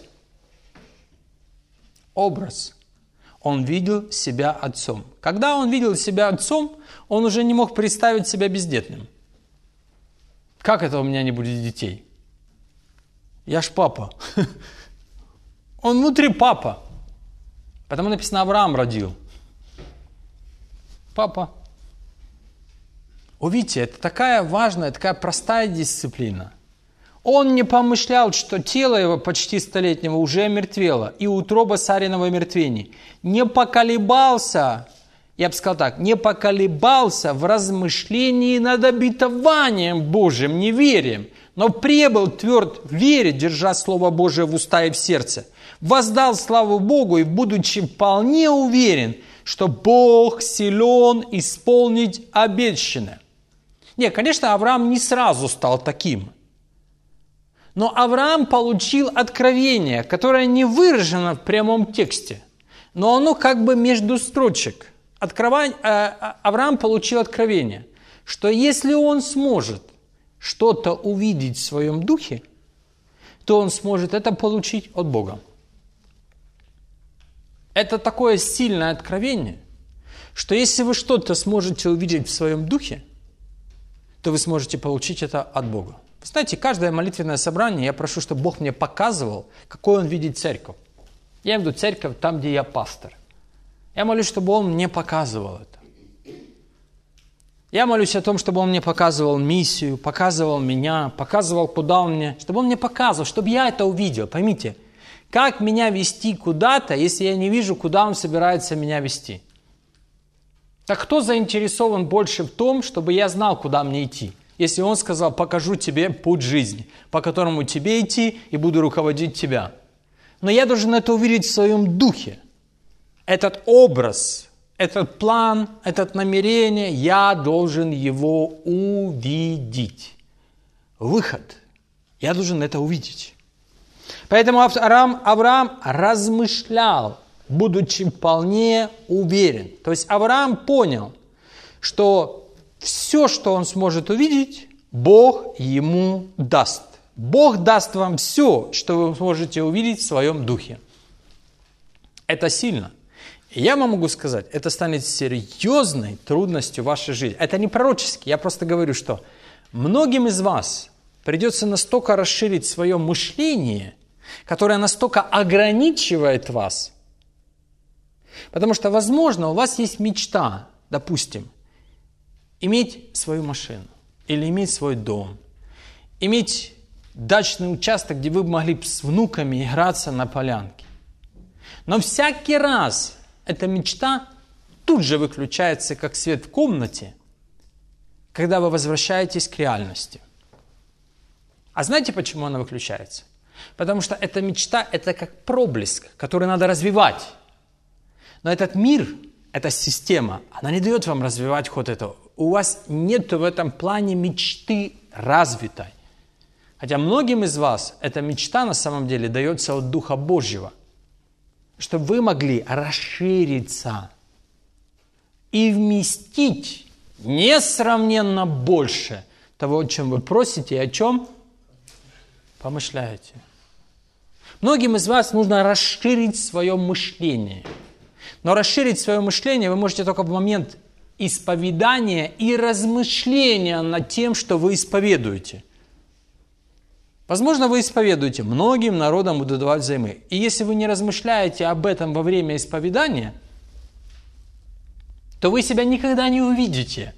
S1: Образ. Он видел себя отцом. Когда он видел себя отцом, он уже не мог представить себя бездетным. Как это у меня не будет детей? Я ж папа. Он внутри папа. Потому написано, Авраам родил. Папа. Увидите, это такая важная, такая простая дисциплина. Он не помышлял, что тело его почти столетнего уже омертвело, и утроба Сариного омертвения. Не поколебался, я бы сказал так, не поколебался в размышлении над обетованием Божьим, неверием, но пребыл тверд в вере, держа Слово Божие в уста и в сердце. Воздал славу Богу и, будучи вполне уверен, что Бог силен исполнить обещанное. Нет, конечно, Авраам не сразу стал таким. Но Авраам получил откровение, которое не выражено в прямом тексте, но оно как бы между строчек. Авраам получил откровение, что если он сможет что-то увидеть в своем духе, то он сможет это получить от Бога. Это такое сильное откровение, что если вы что-то сможете увидеть в своем духе, то вы сможете получить это от Бога. Вы знаете, каждое молитвенное собрание я прошу, чтобы Бог мне показывал, какой Он видит церковь. Я имею в виду церковь там, где я пастор. Я молюсь, чтобы Он мне показывал это. Я молюсь о том, чтобы Он мне показывал миссию, показывал меня, показывал, куда Он мне, чтобы Он мне показывал, чтобы я это увидел. Поймите, как меня вести куда-то, если я не вижу, куда Он собирается меня вести? Так кто заинтересован больше в том, чтобы я знал, куда мне идти? Если Он сказал, покажу тебе путь жизни, по которому тебе идти, и буду руководить тебя. Но я должен это увидеть в своем духе. Этот образ, этот план, это намерение, я должен его увидеть. Выход. Я должен это увидеть. Поэтому Авраам размышлял, будучи вполне уверен. То есть Авраам понял, что все, что он сможет увидеть, Бог ему даст. Бог даст вам все, что вы сможете увидеть в своем духе. Это сильно. И я вам могу сказать, это станет серьезной трудностью в вашей жизни. Это не пророчески, я просто говорю, что многим из вас придется настолько расширить свое мышление, которое настолько ограничивает вас. Потому что, возможно, у вас есть мечта, допустим, иметь свою машину, или иметь свой дом, иметь дачный участок, где вы могли с внуками играться на полянке. Но всякий раз эта мечта тут же выключается, как свет в комнате, когда вы возвращаетесь к реальности. А знаете, почему она выключается? Потому что эта мечта – это как проблеск, который надо развивать. Но этот мир, эта система, она не дает вам развивать ход этого. У вас нет в этом плане мечты развитой. Хотя многим из вас эта мечта на самом деле дается от Духа Божьего, чтобы вы могли расшириться и вместить несравненно больше того, о чем вы просите и о чем помышляете. Многим из вас нужно расширить свое мышление. Но расширить свое мышление вы можете только в момент исповедания и размышления над тем, что вы исповедуете. Возможно, вы исповедуете, многим народам буду давать взаймы. И если вы не размышляете об этом во время исповедания, то вы себя никогда не увидите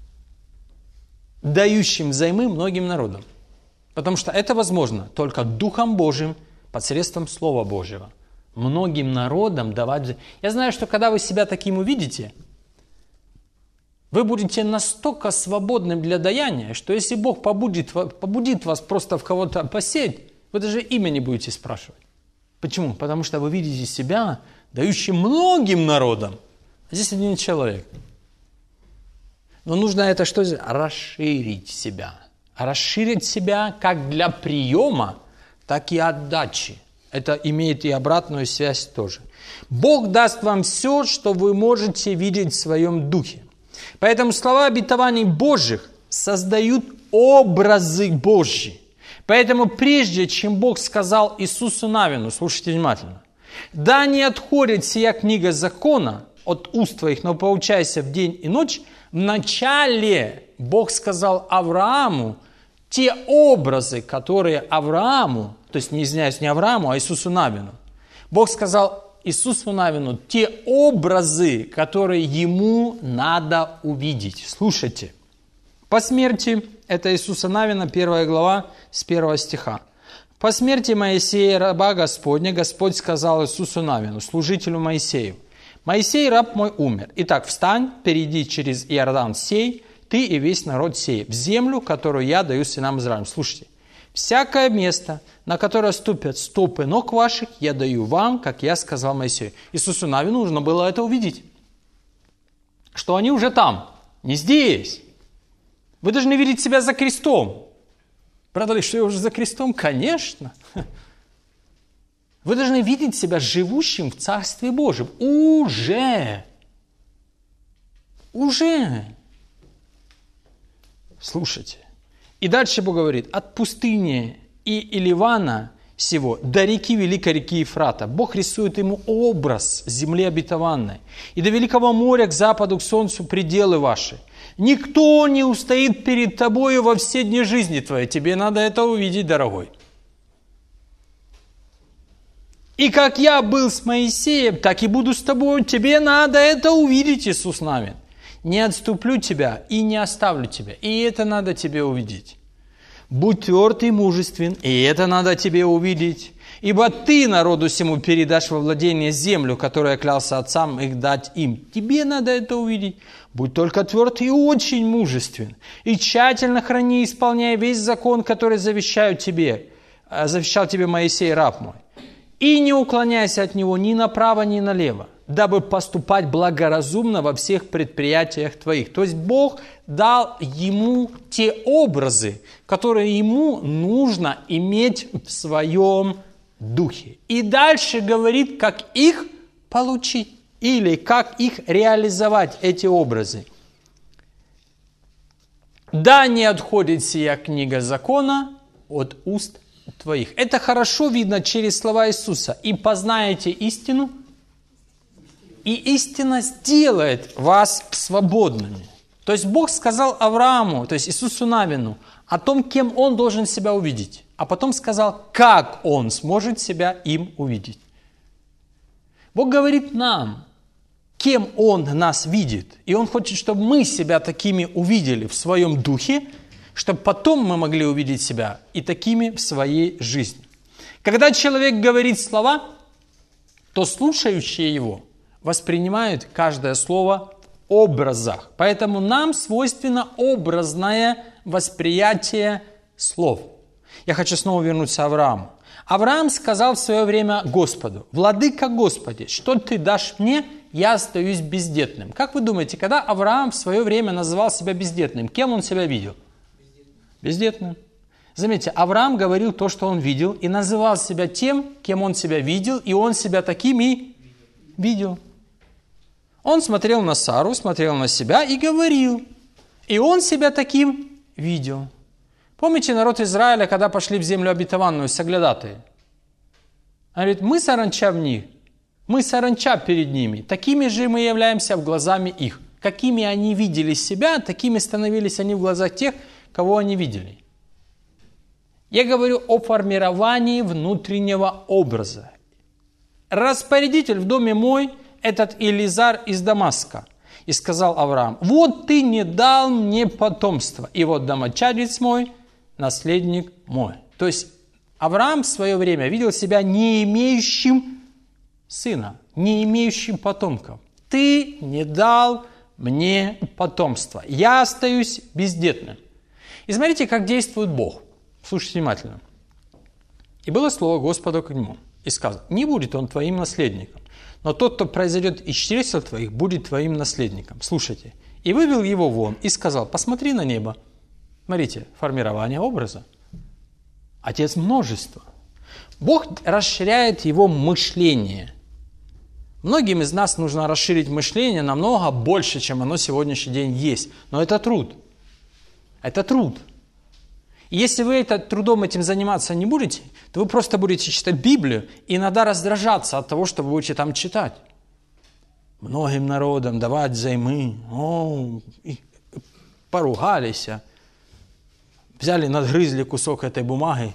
S1: дающим взаймы многим народам. Потому что это возможно только Духом Божьим посредством Слова Божьего. Многим народам давать взаймы. Я знаю, что когда вы себя таким увидите, вы будете настолько свободным для даяния, что если Бог побудит вас просто в кого-то посеять, вы даже имя не будете спрашивать. Почему? Потому что вы видите себя дающим многим народам. А здесь один человек. Но нужно это что сделать? Расширить себя. Расширить себя как для приема, так и отдачи. Это имеет и обратную связь тоже. Бог даст вам все, что вы можете видеть в своем духе. Поэтому слова обетований Божьих создают образы Божьи. Поэтому прежде, чем Бог сказал Иисусу Навину, слушайте внимательно, «Да не отходит сия книга закона от уст твоих, но поучайся в день и ночь», вначале Бог сказал Аврааму те образы, которые Аврааму, то есть, не извиняюсь, не Аврааму, а Иисусу Навину. Бог сказал Иисусу Навину те образы, которые ему надо увидеть. Слушайте. По смерти, это Иисуса Навина, 1 глава, с 1 стиха. «По смерти Моисея, раба Господня, Господь сказал Иисусу Навину, служителю Моисею, Моисей, раб мой, умер. Итак, встань, перейди через Иордан сей, ты и весь народ сей, в землю, которую я даю сынам Израилевым». Слушайте. «Всякое место, на которое ступят стопы ног ваших, я даю вам, как я сказал Моисею». Иисусу Навину нужно было это увидеть. Что они уже там, не здесь. Вы должны видеть себя за крестом. Правда ли, что я уже за крестом? Конечно. Вы должны видеть себя живущим в Царстве Божьем. Уже. Слушайте. И дальше Бог говорит, от пустыни и Ливана сего до реки, великой реки Ефрата. Бог рисует ему образ земли обетованной. И до великого моря к западу, к солнцу пределы ваши. Никто не устоит перед тобою во все дни жизни твоей. Тебе надо это увидеть, дорогой. И как я был с Моисеем, так и буду с тобой. Тебе надо это увидеть, Иисус Навин. Не отступлю тебя и не оставлю тебя. И это надо тебе увидеть. Будь тверд и мужествен, и это надо тебе увидеть. Ибо ты народу сему передашь во владение землю, которую я клялся отцам их дать им. Тебе надо это увидеть. Будь только тверд и очень мужествен. И тщательно храни, исполняя весь закон, который завещал тебе Моисей, раб мой. И не уклоняйся от него ни направо, ни налево, дабы поступать благоразумно во всех предприятиях твоих. То есть Бог дал ему те образы, которые ему нужно иметь в своем духе. И дальше говорит, как их получить или как их реализовать, эти образы. Да не отходит сия книга закона от уст твоих. Это хорошо видно через слова Иисуса. И познаете истину, и истина сделает вас свободными. То есть Бог сказал Аврааму, то есть Иисусу Навину, о том, кем он должен себя увидеть. А потом сказал, как он сможет себя им увидеть. Бог говорит нам, кем он нас видит. И он хочет, чтобы мы себя такими увидели в своем духе, чтобы потом мы могли увидеть себя и такими в своей жизни. Когда человек говорит слова, то слушающие его воспринимают каждое слово в образах. Поэтому нам свойственно образное восприятие слов. Я хочу снова вернуться к Аврааму. Авраам сказал в свое время Господу: «Владыка Господи, что ты дашь мне, я остаюсь бездетным». Как вы думаете, когда Авраам в свое время называл себя бездетным, кем он себя видел? Бездетным. Заметьте, Авраам говорил то, что он видел, и называл себя тем, кем он себя видел, и он себя таким и видел. Он смотрел на Сару, смотрел на себя и говорил. И он себя таким видел. Помните народ Израиля, когда пошли в землю обетованную, соглядатые? Он говорит, мы саранча в них, мы саранча перед ними. Такими же мы являемся в глазами их. Какими они видели себя, такими становились они в глазах тех, кого они видели. Я говорю о формировании внутреннего образа. Распорядитель в доме мой, этот Элизар из Дамаска. И сказал Авраам: вот ты не дал мне потомства, и вот домочадец мой, наследник мой. То есть Авраам в свое время видел себя не имеющим сына, не имеющим потомков. Ты не дал мне потомства. Я остаюсь бездетным. И смотрите, как действует Бог. Слушайте внимательно. И было слово Господа к нему. И сказал: не будет он твоим наследником, но тот, кто произойдет из чресел твоих, будет твоим наследником. Слушайте. И вывел его вон и сказал: посмотри на небо. Смотрите, формирование образа. Отец множества. Бог расширяет его мышление. Многим из нас нужно расширить мышление намного больше, чем оно сегодняшний день есть. Но это труд. Это труд. И если вы трудом этим заниматься не будете, то вы просто будете читать Библию и иногда раздражаться от того, что вы будете там читать. Многим народам давать взаймы. Поругались. Взяли, надгрызли кусок этой бумаги.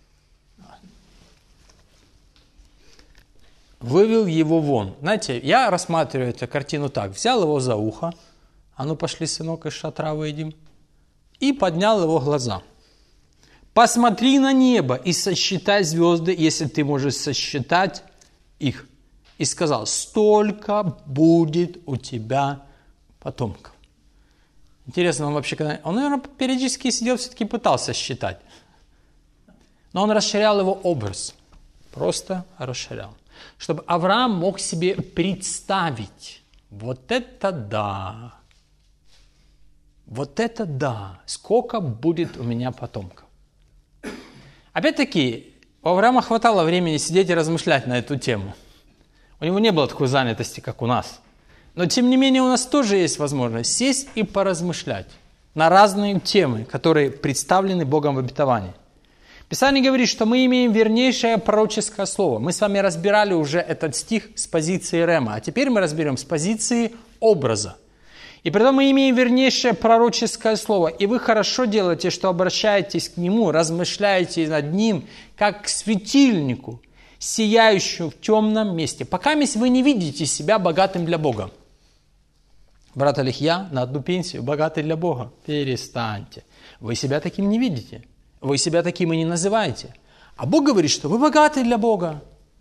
S1: Вывел его вон. Знаете, я рассматриваю эту картину так. Взял его за ухо. А ну пошли, сынок, из шатра выйдем. И поднял его глаза. Посмотри на небо и сосчитай звезды, если ты можешь сосчитать их. И сказал: столько будет у тебя потомков. Интересно, он вообще, он, наверное, периодически сидел, все-таки пытался считать. Но он расширял его образ. Просто расширял. Чтобы Авраам мог себе представить: вот это да! Вот это да! Сколько будет у меня потомков? Опять-таки, у Авраама хватало времени сидеть и размышлять на эту тему. У него не было такой занятости, как у нас. Но, тем не менее, у нас тоже есть возможность сесть и поразмышлять на разные темы, которые представлены Богом в обетовании. Писание говорит, что мы имеем вернейшее пророческое слово. Мы с вами разбирали уже этот стих с позиции рема, а теперь мы разберем с позиции образа. И при этом мы имеем вернейшее пророческое слово. И вы хорошо делаете, что обращаетесь к нему, размышляете над ним, как к светильнику, сияющему в темном месте. Пока вы не видите себя богатым для Бога. Брат Олег, я на одну пенсию богатый для Бога. Перестаньте. Вы себя таким не видите. Вы себя таким и не называете. А Бог говорит, что вы богаты для Бога.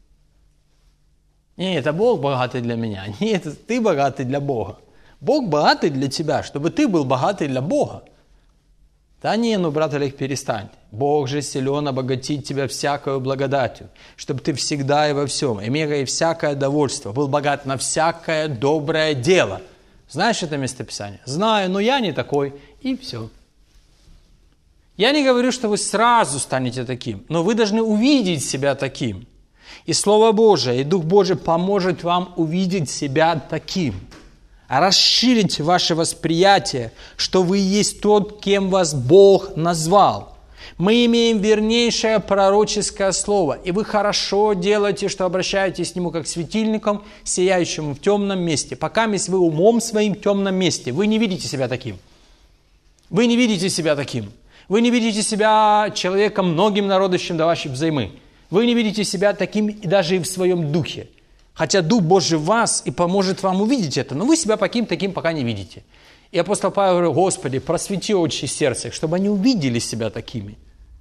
S1: Нет, это Бог богатый для меня. Нет, ты богатый для Бога. Бог богатый для тебя, чтобы ты был богатый для Бога. Да не, брат Олег, перестань. Бог же силен обогатить тебя всякою благодатью, чтобы ты всегда и во всем, имея всякое довольство, был богат на всякое доброе дело. Знаешь это местописание? Знаю, но я не такой. И все. Я не говорю, что вы сразу станете таким, но вы должны увидеть себя таким. И Слово Божие, и Дух Божий поможет вам увидеть себя таким. Расширить ваше восприятие, что вы есть тот, кем вас Бог назвал. Мы имеем вернейшее пророческое слово, и вы хорошо делаете, что обращаетесь к нему как к светильникам, сияющему в темном месте. Пока вы умом своим в темном месте, вы не видите себя таким. Вы не видите себя таким. Вы не видите себя человеком, многим народящим давающим взаймы. Вы не видите себя таким и даже и в своем духе. Хотя Дух Божий в вас и поможет вам увидеть это, но вы себя таким пока не видите. И апостол Павел говорит: Господи, просвети очи сердца, чтобы они увидели себя такими.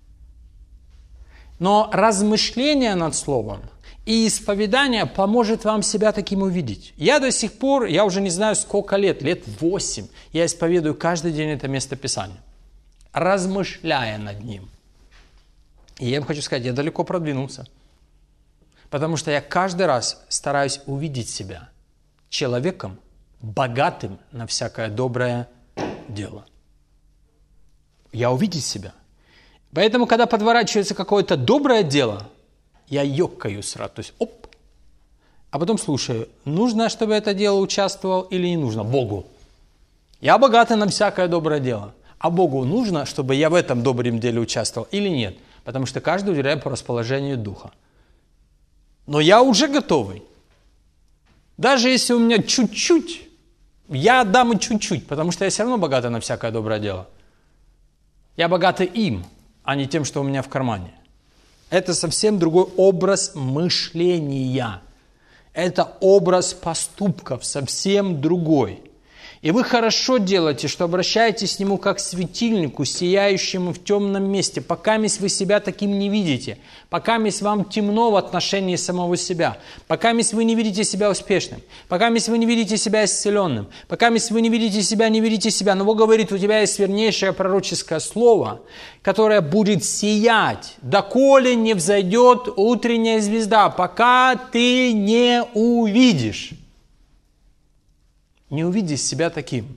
S1: Но размышление над Словом и исповедание поможет вам себя таким увидеть. Я до сих пор, я уже не знаю сколько лет 8, я исповедую каждый день это место Писания, размышляя над ним. И я им хочу сказать, я далеко продвинулся. Потому что я каждый раз стараюсь увидеть себя человеком, богатым на всякое доброе дело. Я увидеть себя. Поэтому, когда подворачивается какое-то доброе дело, я ёкаю сразу. То есть, оп. А потом слушаю, нужно, чтобы это дело участвовал или не нужно? Богу. Я богатый на всякое доброе дело. А Богу нужно, чтобы я в этом добром деле участвовал или нет? Потому что каждый уделяет по расположению духа. Но я уже готовый. Даже если у меня чуть-чуть, я отдам и чуть-чуть, потому что я все равно богатый на всякое доброе дело. Я богатый им, а не тем, что у меня в кармане. Это совсем другой образ мышления. Это образ поступков, совсем другой. И вы хорошо делаете, что обращаетесь к нему как к светильнику, сияющему в темном месте, пока вы себя таким не видите, пока вам темно в отношении самого себя, пока вы не видите себя успешным, пока вы не видите себя исцеленным, пока вы не видите себя. Но Бог говорит, у тебя есть вернейшее пророческое слово, которое будет сиять, доколе не взойдет утренняя звезда, пока ты не увидишь. Не увидишь себя таким.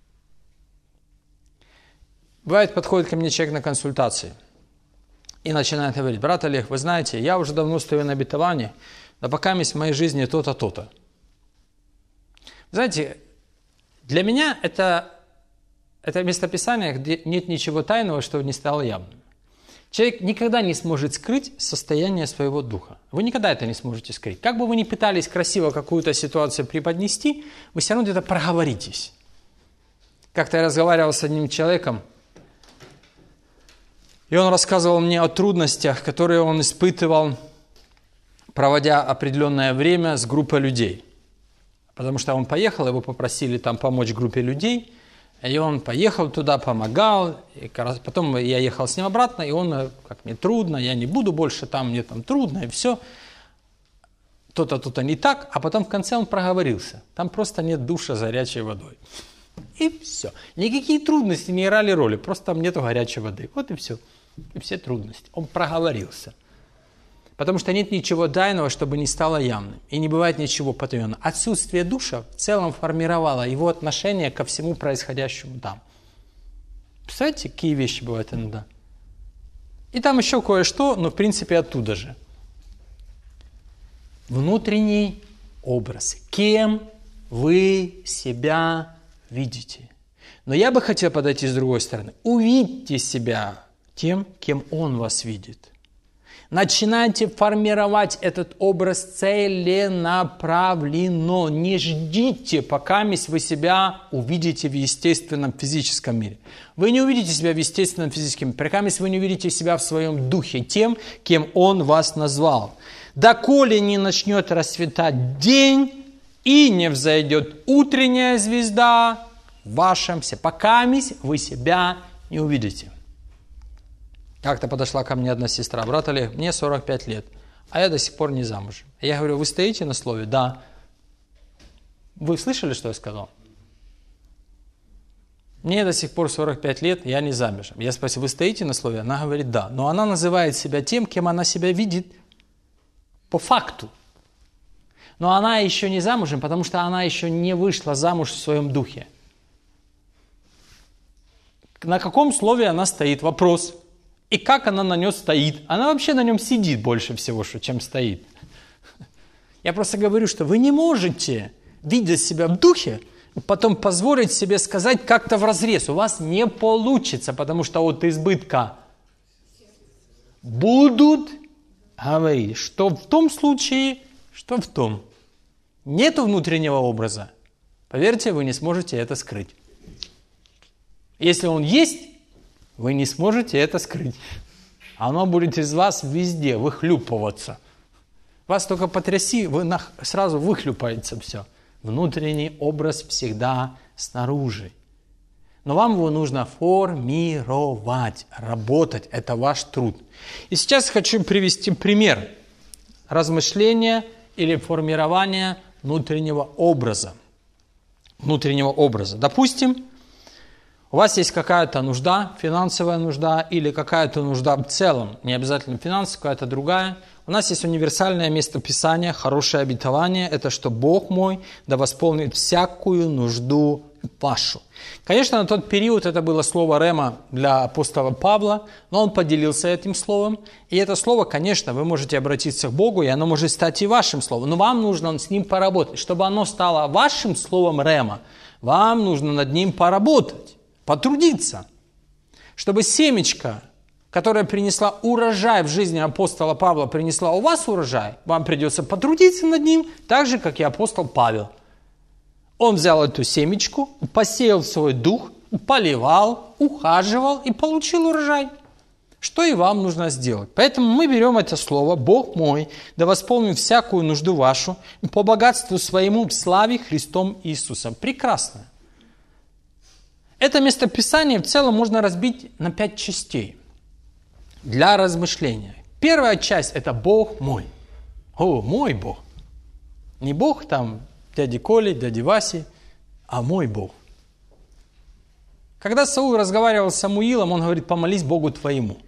S1: Бывает, подходит ко мне человек на консультации и начинает говорить: брат Олег, вы знаете, я уже давно стою на обетовании, да пока в моей жизни то-то, то-то. Знаете, для меня это местописание, где нет ничего тайного, что не стало явным. Человек никогда не сможет скрыть состояние своего духа. Вы никогда это не сможете скрыть. Как бы вы ни пытались красиво какую-то ситуацию преподнести, вы все равно где-то проговоритесь. Как-то я разговаривал с одним человеком, и он рассказывал мне о трудностях, которые он испытывал, проводя определенное время с группой людей. Потому что он поехал, его попросили там помочь группе людей, и он поехал туда, помогал, и потом я ехал с ним обратно, и он, как мне трудно, я не буду больше там, мне там трудно, и все. То-то не так, а потом в конце он проговорился. Там просто нет душа с горячей водой. И все. Никакие трудности не играли роли, просто там нету горячей воды. Вот и все. И все трудности. Он проговорился. Потому что нет ничего тайного, чтобы не стало явным. И не бывает ничего потаенного. Отсутствие духа в целом формировало его отношение ко всему происходящему там. Представляете, какие вещи бывают иногда? И там еще кое-что, но в принципе оттуда же. Внутренний образ. Кем вы себя видите? Но я бы хотел подойти с другой стороны. Увидьте себя тем, кем Он вас видит. Начинайте формировать этот образ целенаправленно. Не ждите, пока вы себя увидите в естественном физическом мире. Вы не увидите себя в естественном физическом мире, пока вы не увидите себя в своем духе, тем, кем Он вас назвал. Доколе не начнет расцветать день и не взойдет утренняя звезда в вашем сердце, пока вы себя не увидите. Как-то подошла ко мне одна сестра: брат Олег, мне 45 лет, а я до сих пор не замужем. Я говорю: вы стоите на слове? Да. Вы слышали, что я сказал? Мне до сих пор 45 лет, я не замужем. Я спросил: вы стоите на слове? Она говорит: да. Но она называет себя тем, кем она себя видит по факту. Но она еще не замужем, потому что она еще не вышла замуж в своем духе. На каком слове она стоит? Вопрос. И как она на нем стоит? Она вообще на нем сидит больше всего, чем стоит. Я просто говорю, что вы не можете видеть себя в духе, потом позволить себе сказать как-то вразрез. У вас не получится, потому что от избытка будут говорить, что в том случае, что в том. Нету внутреннего образа. Поверьте, вы не сможете это скрыть. Если он есть, вы не сможете это скрыть. Оно будет из вас везде выхлюпываться. Вас только потряси, сразу выхлюпается все. Внутренний образ всегда снаружи. Но вам его нужно формировать, работать. Это ваш труд. И сейчас хочу привести пример размышления или формирования внутреннего образа. Допустим, у вас есть какая-то нужда, финансовая нужда или какая-то нужда в целом, не обязательно финансовая, какая-то другая. У нас есть универсальное местописание, хорошее обетование, это что Бог мой да восполнит всякую нужду вашу. Конечно, на тот период это было слово рема для апостола Павла, но он поделился этим словом. И это слово, конечно, вы можете обратиться к Богу, и оно может стать и вашим словом, но вам нужно с ним поработать. Чтобы оно стало вашим словом рема, вам нужно над ним поработать. Потрудиться, чтобы семечко, которое принесла урожай в жизни апостола Павла, принесла у вас урожай, вам придется потрудиться над ним, так же, как и апостол Павел. Он взял эту семечку, посеял в свой дух, поливал, ухаживал и получил урожай. Что и вам нужно сделать. Поэтому мы берем это слово «Бог мой, да восполнит всякую нужду вашу по богатству своему в славе Христом Иисусом». Прекрасно. Это местописание в целом можно разбить на 5 частей для размышления. Первая часть – это «Бог мой». О, мой Бог. Не Бог там дяди Коли, дяди Васи, а мой Бог. Когда Саул разговаривал с Самуилом, он говорит: помолись Богу твоему.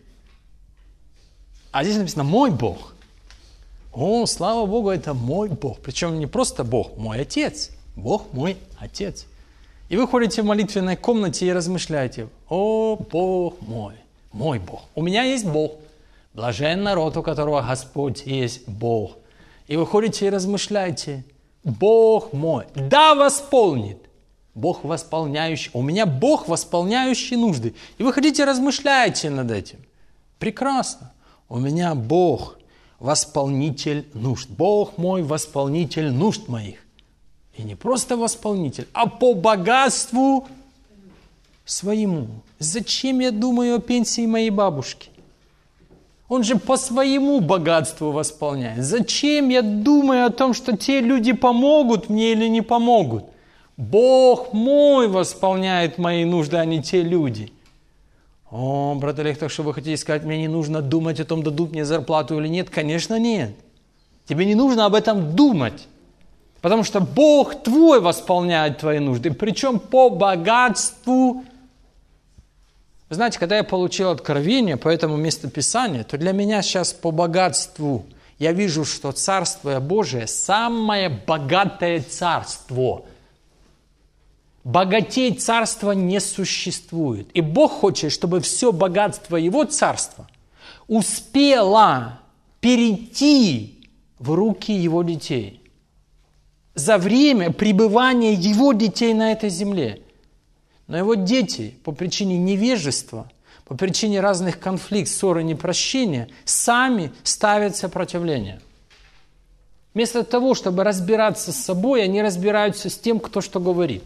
S1: А здесь написано «мой Бог». О, слава Богу, это мой Бог. Причем не просто Бог, мой Отец. Бог мой Отец. И вы ходите в молитвенной комнате и размышляете: «О, Бог мой, мой Бог, у меня есть Бог, блажен народ, у которого Господь есть Бог». И вы ходите и размышляете: «Бог мой, да восполнит». Бог восполняющий. У меня Бог восполняющий нужды. И вы ходите и размышляете над этим. Прекрасно. У меня Бог восполнитель нужд. Бог мой восполнитель нужд моих. И не просто восполнитель, а по богатству своему. Зачем я думаю о пенсии моей бабушки? Он же по своему богатству восполняет. Зачем я думаю о том, что те люди помогут мне или не помогут? Бог мой восполняет мои нужды, а не те люди. О, брат Олег, так что вы хотите сказать, мне не нужно думать о том, дадут мне зарплату или нет? Конечно, нет. Тебе не нужно об этом думать. Потому что Бог твой восполняет твои нужды, причем по богатству. Вы знаете, когда я получил откровение по этому местописанию, то для меня сейчас по богатству я вижу, что Царство Божие самое богатое царство. богатей царства не существует. И Бог хочет, чтобы все богатство Его царства успело перейти в руки Его детей за время пребывания Его детей на этой земле. Но Его дети по причине невежества, по причине разных конфликтов, ссор и непрощения сами ставят сопротивление. Вместо того, чтобы разбираться с собой, они разбираются с тем, кто что говорит.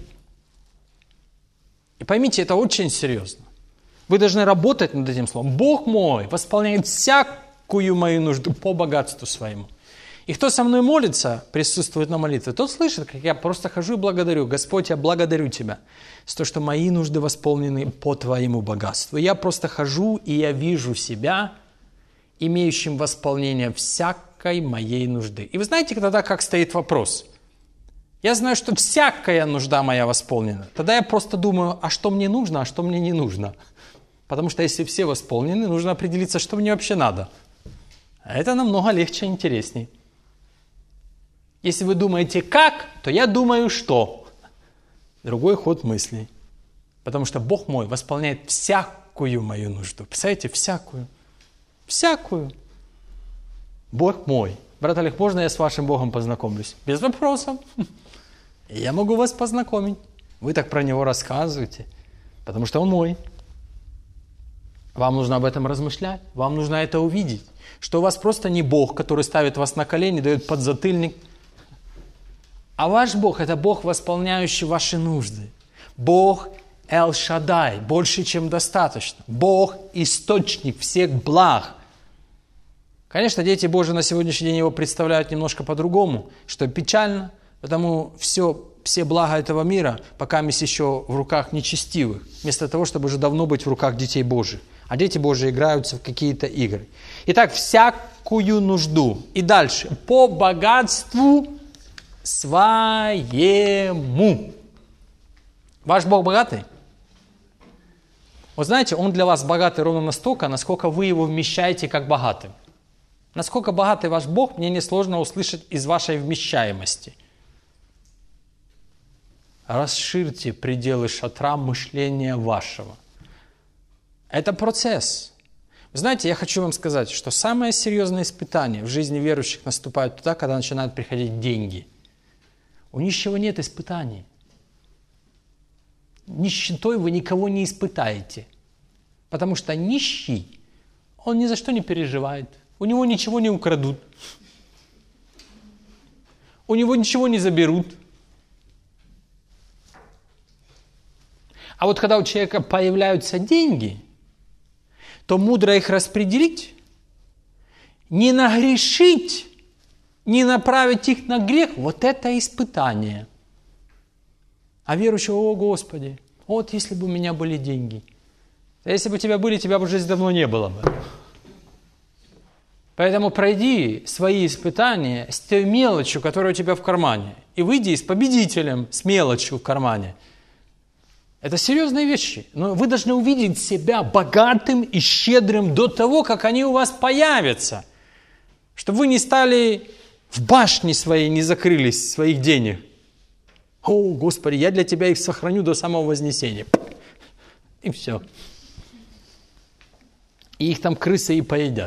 S1: И поймите, это очень серьезно. Вы должны работать над этим словом. Бог мой восполняет всякую мою нужду по богатству своему. И кто со мной молится, присутствует на молитве, тот слышит, как я просто хожу и благодарю. Господь, я благодарю Тебя за то, что мои нужды восполнены по Твоему богатству. Я просто хожу, и я вижу себя, имеющим восполнение всякой моей нужды. И вы знаете тогда, как стоит вопрос? Я знаю, что всякая нужда моя восполнена. Тогда я просто думаю, а что мне нужно, а что мне не нужно. Потому что если все восполнены, нужно определиться, что мне вообще надо. А это намного легче и интересней. Если вы думаете «как», то я думаю «что». Другой ход мыслей. Потому что Бог мой восполняет всякую мою нужду. Представляете, всякую. Всякую. Бог мой. Брат Олег, можно я с вашим Богом познакомлюсь? Без вопросов. Я могу вас познакомить. Вы так про Него рассказываете, потому что Он мой. Вам нужно об этом размышлять, вам нужно это увидеть. Что у вас просто не Бог, который ставит вас на колени, дает подзатыльник. А ваш Бог – это Бог, восполняющий ваши нужды. Бог Эл-Шаддай, больше, чем достаточно. Бог – источник всех благ. Конечно, дети Божьи на сегодняшний день Его представляют немножко по-другому, что печально, потому все блага этого мира пока еще в руках нечестивых, вместо того, чтобы уже давно быть в руках детей Божьих. А дети Божьи играются в какие-то игры. Итак, всякую нужду. И дальше. По богатству своему. Ваш Бог богатый? Вот знаете, Он для вас богатый ровно настолько, насколько вы Его вмещаете как богатым. Насколько богатый ваш Бог, мне несложно услышать из вашей вмещаемости. Расширьте пределы шатра мышления вашего. Это процесс. Вы знаете, я хочу вам сказать, что самое серьезное испытание в жизни верующих наступает тогда, когда начинают приходить деньги. У нищего нет испытаний. Нищетой вы никого не испытаете. Потому что нищий, он ни за что не переживает. У него ничего не украдут. У него ничего не заберут. А вот когда у человека появляются деньги, то мудро их распределить, не нагрешить, не направить их на грех, вот это испытание. А верующего, о Господи, вот если бы у меня были деньги. А если бы у тебя были, тебя бы уже давно не было бы. Поэтому пройди свои испытания с той мелочью, которая у тебя в кармане, и выйди с победителем, с мелочью в кармане. Это серьезные вещи. Но вы должны увидеть себя богатым и щедрым до того, как они у вас появятся. Чтобы вы не стали в башне своей, не закрылись своих денег. О, Господи, я для Тебя их сохраню до самого вознесения. И все. И их там крысы и поедят.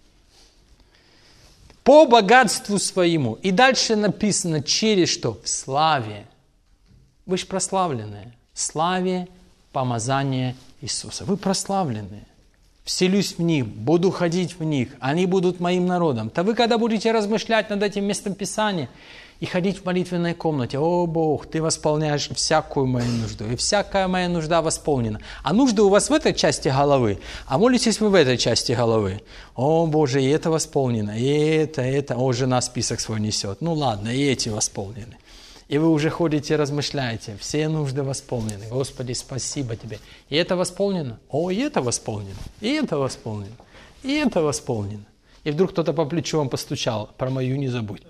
S1: По богатству своему. И дальше написано, через что? В славе. Вы же прославленные. Славе помазания Иисуса. Вы прославленные. Вселюсь в них, буду ходить в них, они будут моим народом. То вы, когда будете размышлять над этим местом Писания и ходить в молитвенной комнате, о Бог, Ты восполняешь всякую мою нужду, и всякая моя нужда восполнена. А нужды у вас в этой части головы, а молитесь вы в этой части головы. О Боже, и это восполнено, и это, о, жена список свой несет. Ну ладно, и эти восполнены. И вы уже ходите и размышляете, все нужды восполнены. Господи, спасибо Тебе. И это восполнено. О, и это восполнено. И это восполнено. И это восполнено. И вдруг кто-то по плечу вам постучал, про мою не забудь.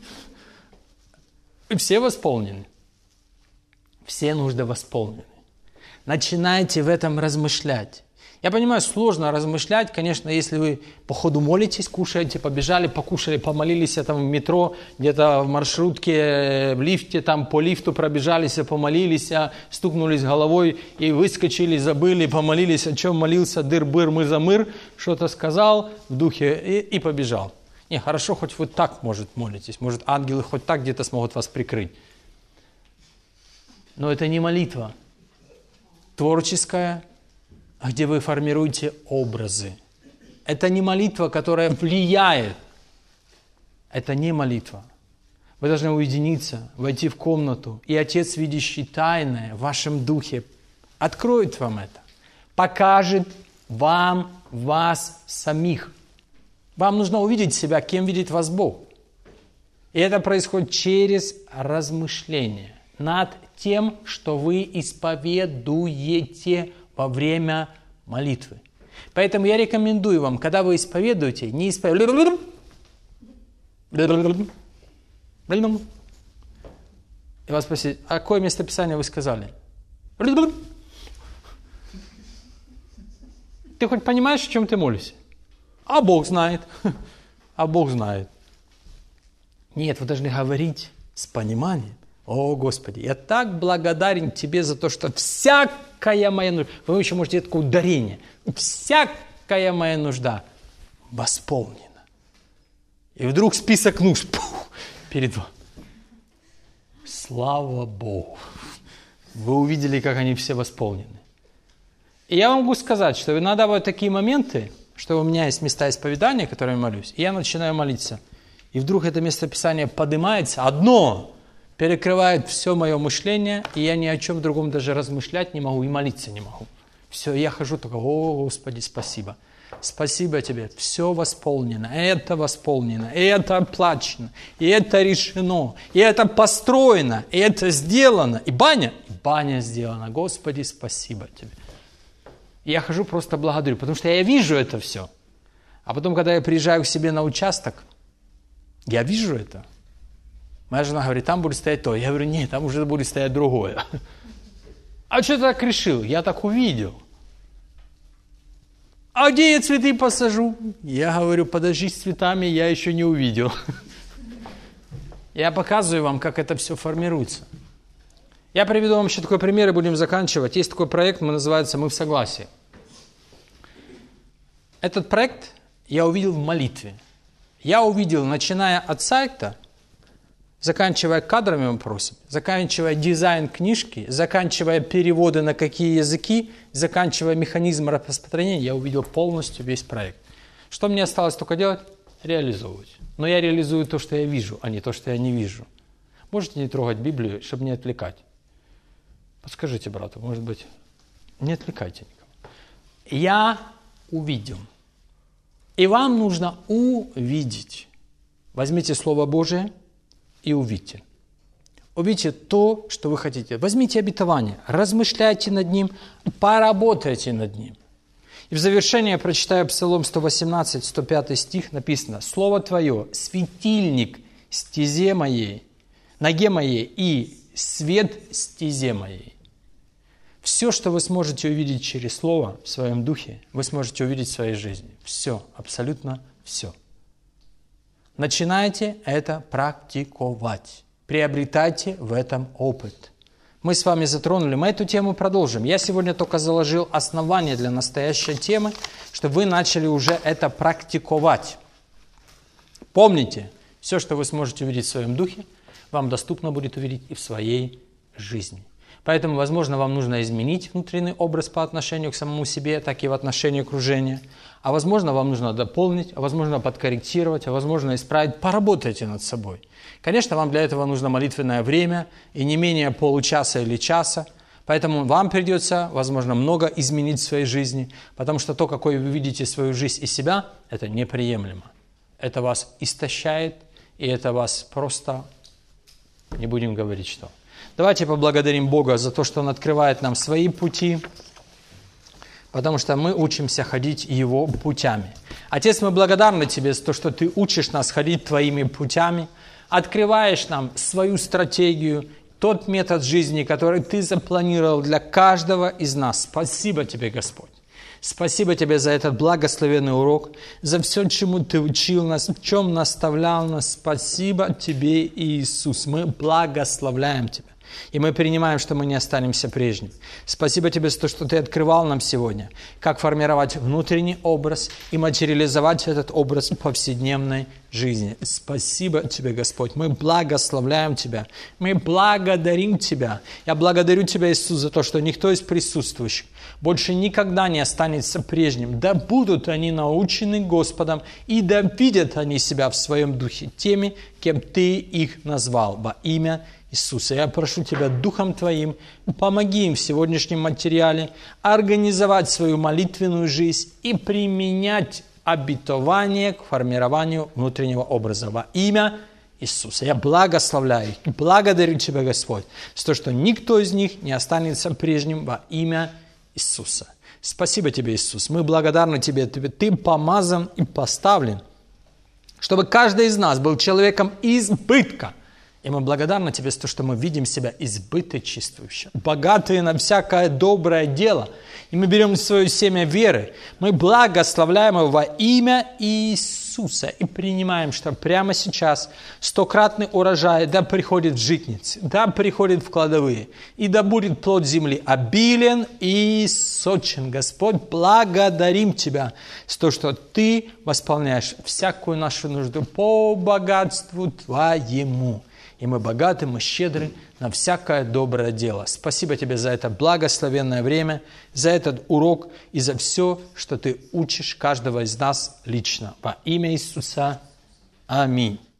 S1: И все восполнены. Все нужды восполнены. Начинайте в этом размышлять. Я понимаю, сложно размышлять, конечно, если вы по ходу молитесь, кушаете, побежали, покушали, помолились там в метро, где-то в маршрутке, в лифте, там по лифту пробежались, помолились, стукнулись головой и выскочили, забыли, помолились, о чем молился, дыр-быр, мыр-за-мыр, что-то сказал в духе и побежал. Не, хорошо, хоть вы так, может, молитесь, может, ангелы хоть так где-то смогут вас прикрыть. Но это не молитва творческая, где вы формируете образы. Это не молитва, которая влияет. Это не молитва. Вы должны уединиться, войти в комнату, и Отец, видящий тайное в вашем духе, откроет вам это, покажет вам вас самих. Вам нужно увидеть себя, кем видит вас Бог. И это происходит через размышление над тем, что вы исповедуете во время молитвы. Поэтому я рекомендую вам, когда вы исповедуете, не исповедуйте. И вас спросить, а какое местописание вы сказали? Ты хоть понимаешь, о чем ты молишься? А Бог знает. А Бог знает. Нет, вы должны говорить с пониманием. О, Господи, я так благодарен Тебе за то, что всякая моя нужда, вы еще можете такое ударение, всякая моя нужда восполнена. И вдруг список нужд перед вами. Слава Богу. Вы увидели, как они все восполнены. И я вам могу сказать, что иногда бывают такие моменты, что у меня есть места исповедания, которые я молюсь, и я начинаю молиться. И вдруг это местописание поднимается, одно перекрывает все мое мышление, и я ни о чем другом даже размышлять не могу и молиться не могу. Все, я хожу только, о, Господи, спасибо. Спасибо Тебе, все восполнено, и это оплачено, и это решено, и это построено, и это сделано. И баня сделана. Господи, спасибо Тебе. И я хожу просто благодарю, потому что я вижу это все. А потом, когда я приезжаю к себе на участок, я вижу это. Моя жена говорит, там будет стоять то. Я говорю, нет, там уже будет стоять другое. А что ты так решил? Я так увидел. А где я цветы посажу? Я говорю, подожди с цветами, я еще не увидел. Я показываю вам, как это все формируется. Я приведу вам еще такой пример и будем заканчивать. Есть такой проект, называется «Мы в согласии». Этот проект я увидел в молитве. Я увидел, начиная от сайта, заканчивая кадровыми вопросами, заканчивая дизайн книжки, заканчивая переводы на какие языки, заканчивая механизм распространения, я увидел полностью весь проект. Что мне осталось только делать? Реализовывать. Но я реализую то, что я вижу, а не то, что я не вижу. Можете не трогать Библию, чтобы не отвлекать? Подскажите брату, может быть, не отвлекайте никого. Я увидел. И вам нужно увидеть. Возьмите Слово Божие и увидьте. Увидьте то, что вы хотите. Возьмите обетование, размышляйте над ним, поработайте над ним. И в завершение я прочитаю Псалом 118, 105 стих, написано: «Слово Твое, светильник стезе моей, ноге моей и свет стезе моей». Все, что вы сможете увидеть через Слово в своем духе, вы сможете увидеть в своей жизни. Все, абсолютно все. Начинайте это практиковать. Приобретайте в этом опыт. Мы с вами затронули, мы эту тему продолжим. Я сегодня только заложил основание для настоящей темы, чтобы вы начали уже это практиковать. Помните, все, что вы сможете увидеть в своем духе, вам доступно будет увидеть и в своей жизни. Поэтому, возможно, вам нужно изменить внутренний образ по отношению к самому себе, так и в отношении окружения. А возможно, вам нужно дополнить, а возможно, подкорректировать, а возможно, исправить. Поработайте над собой. Конечно, вам для этого нужно молитвенное время и не менее получаса или часа. Поэтому вам придется, возможно, много изменить в своей жизни, потому что то, какой вы видите свою жизнь и себя, это неприемлемо. Это вас истощает, и это вас просто, не будем говорить что. Давайте поблагодарим Бога за то, что Он открывает нам свои пути, потому что мы учимся ходить Его путями. Отец, мы благодарны Тебе за то, что Ты учишь нас ходить Твоими путями, открываешь нам свою стратегию, тот метод жизни, который Ты запланировал для каждого из нас. Спасибо Тебе, Господь. Спасибо Тебе за этот благословенный урок, за все, чему Ты учил нас, в чем наставлял нас. Спасибо Тебе, Иисус. Мы благословляем Тебя. И мы принимаем, что мы не останемся прежним. Спасибо Тебе за то, что Ты открывал нам сегодня, как формировать внутренний образ и материализовать этот образ в повседневной жизни. Спасибо Тебе, Господь. Мы благословляем Тебя. Мы благодарим Тебя. Я благодарю Тебя, Иисус, за то, что никто из присутствующих больше никогда не останется прежним. Да будут они научены Господом, и да видят они себя в своем духе теми, кем Ты их назвал, во имя Иисуса. Я прошу Тебя Духом Твоим, помоги им в сегодняшнем материале организовать свою молитвенную жизнь и применять обетование к формированию внутреннего образа во имя Иисуса. Я благословляю их и благодарю Тебя, Господь, за то, что никто из них не останется прежним во имя Иисуса. Спасибо Тебе, Иисус. Мы благодарны Тебе. Ты помазан и поставлен, чтобы каждый из нас был человеком избытка. И мы благодарны Тебе за то, что мы видим себя избыточествующим, богатые на всякое доброе дело. И мы берем свое семя веры. Мы благословляем его во имя Иисуса и принимаем, что прямо сейчас 100-кратный урожай да приходит в житницы, да приходит в кладовые, и да будет плод земли обилен и сочен. Господь, благодарим Тебя за то, что Ты восполняешь всякую нашу нужду по богатству Твоему. И мы богаты, мы щедры на всякое доброе дело. Спасибо Тебе за это благословенное время, за этот урок и за все, что Ты учишь каждого из нас лично. Во имя Иисуса. Аминь.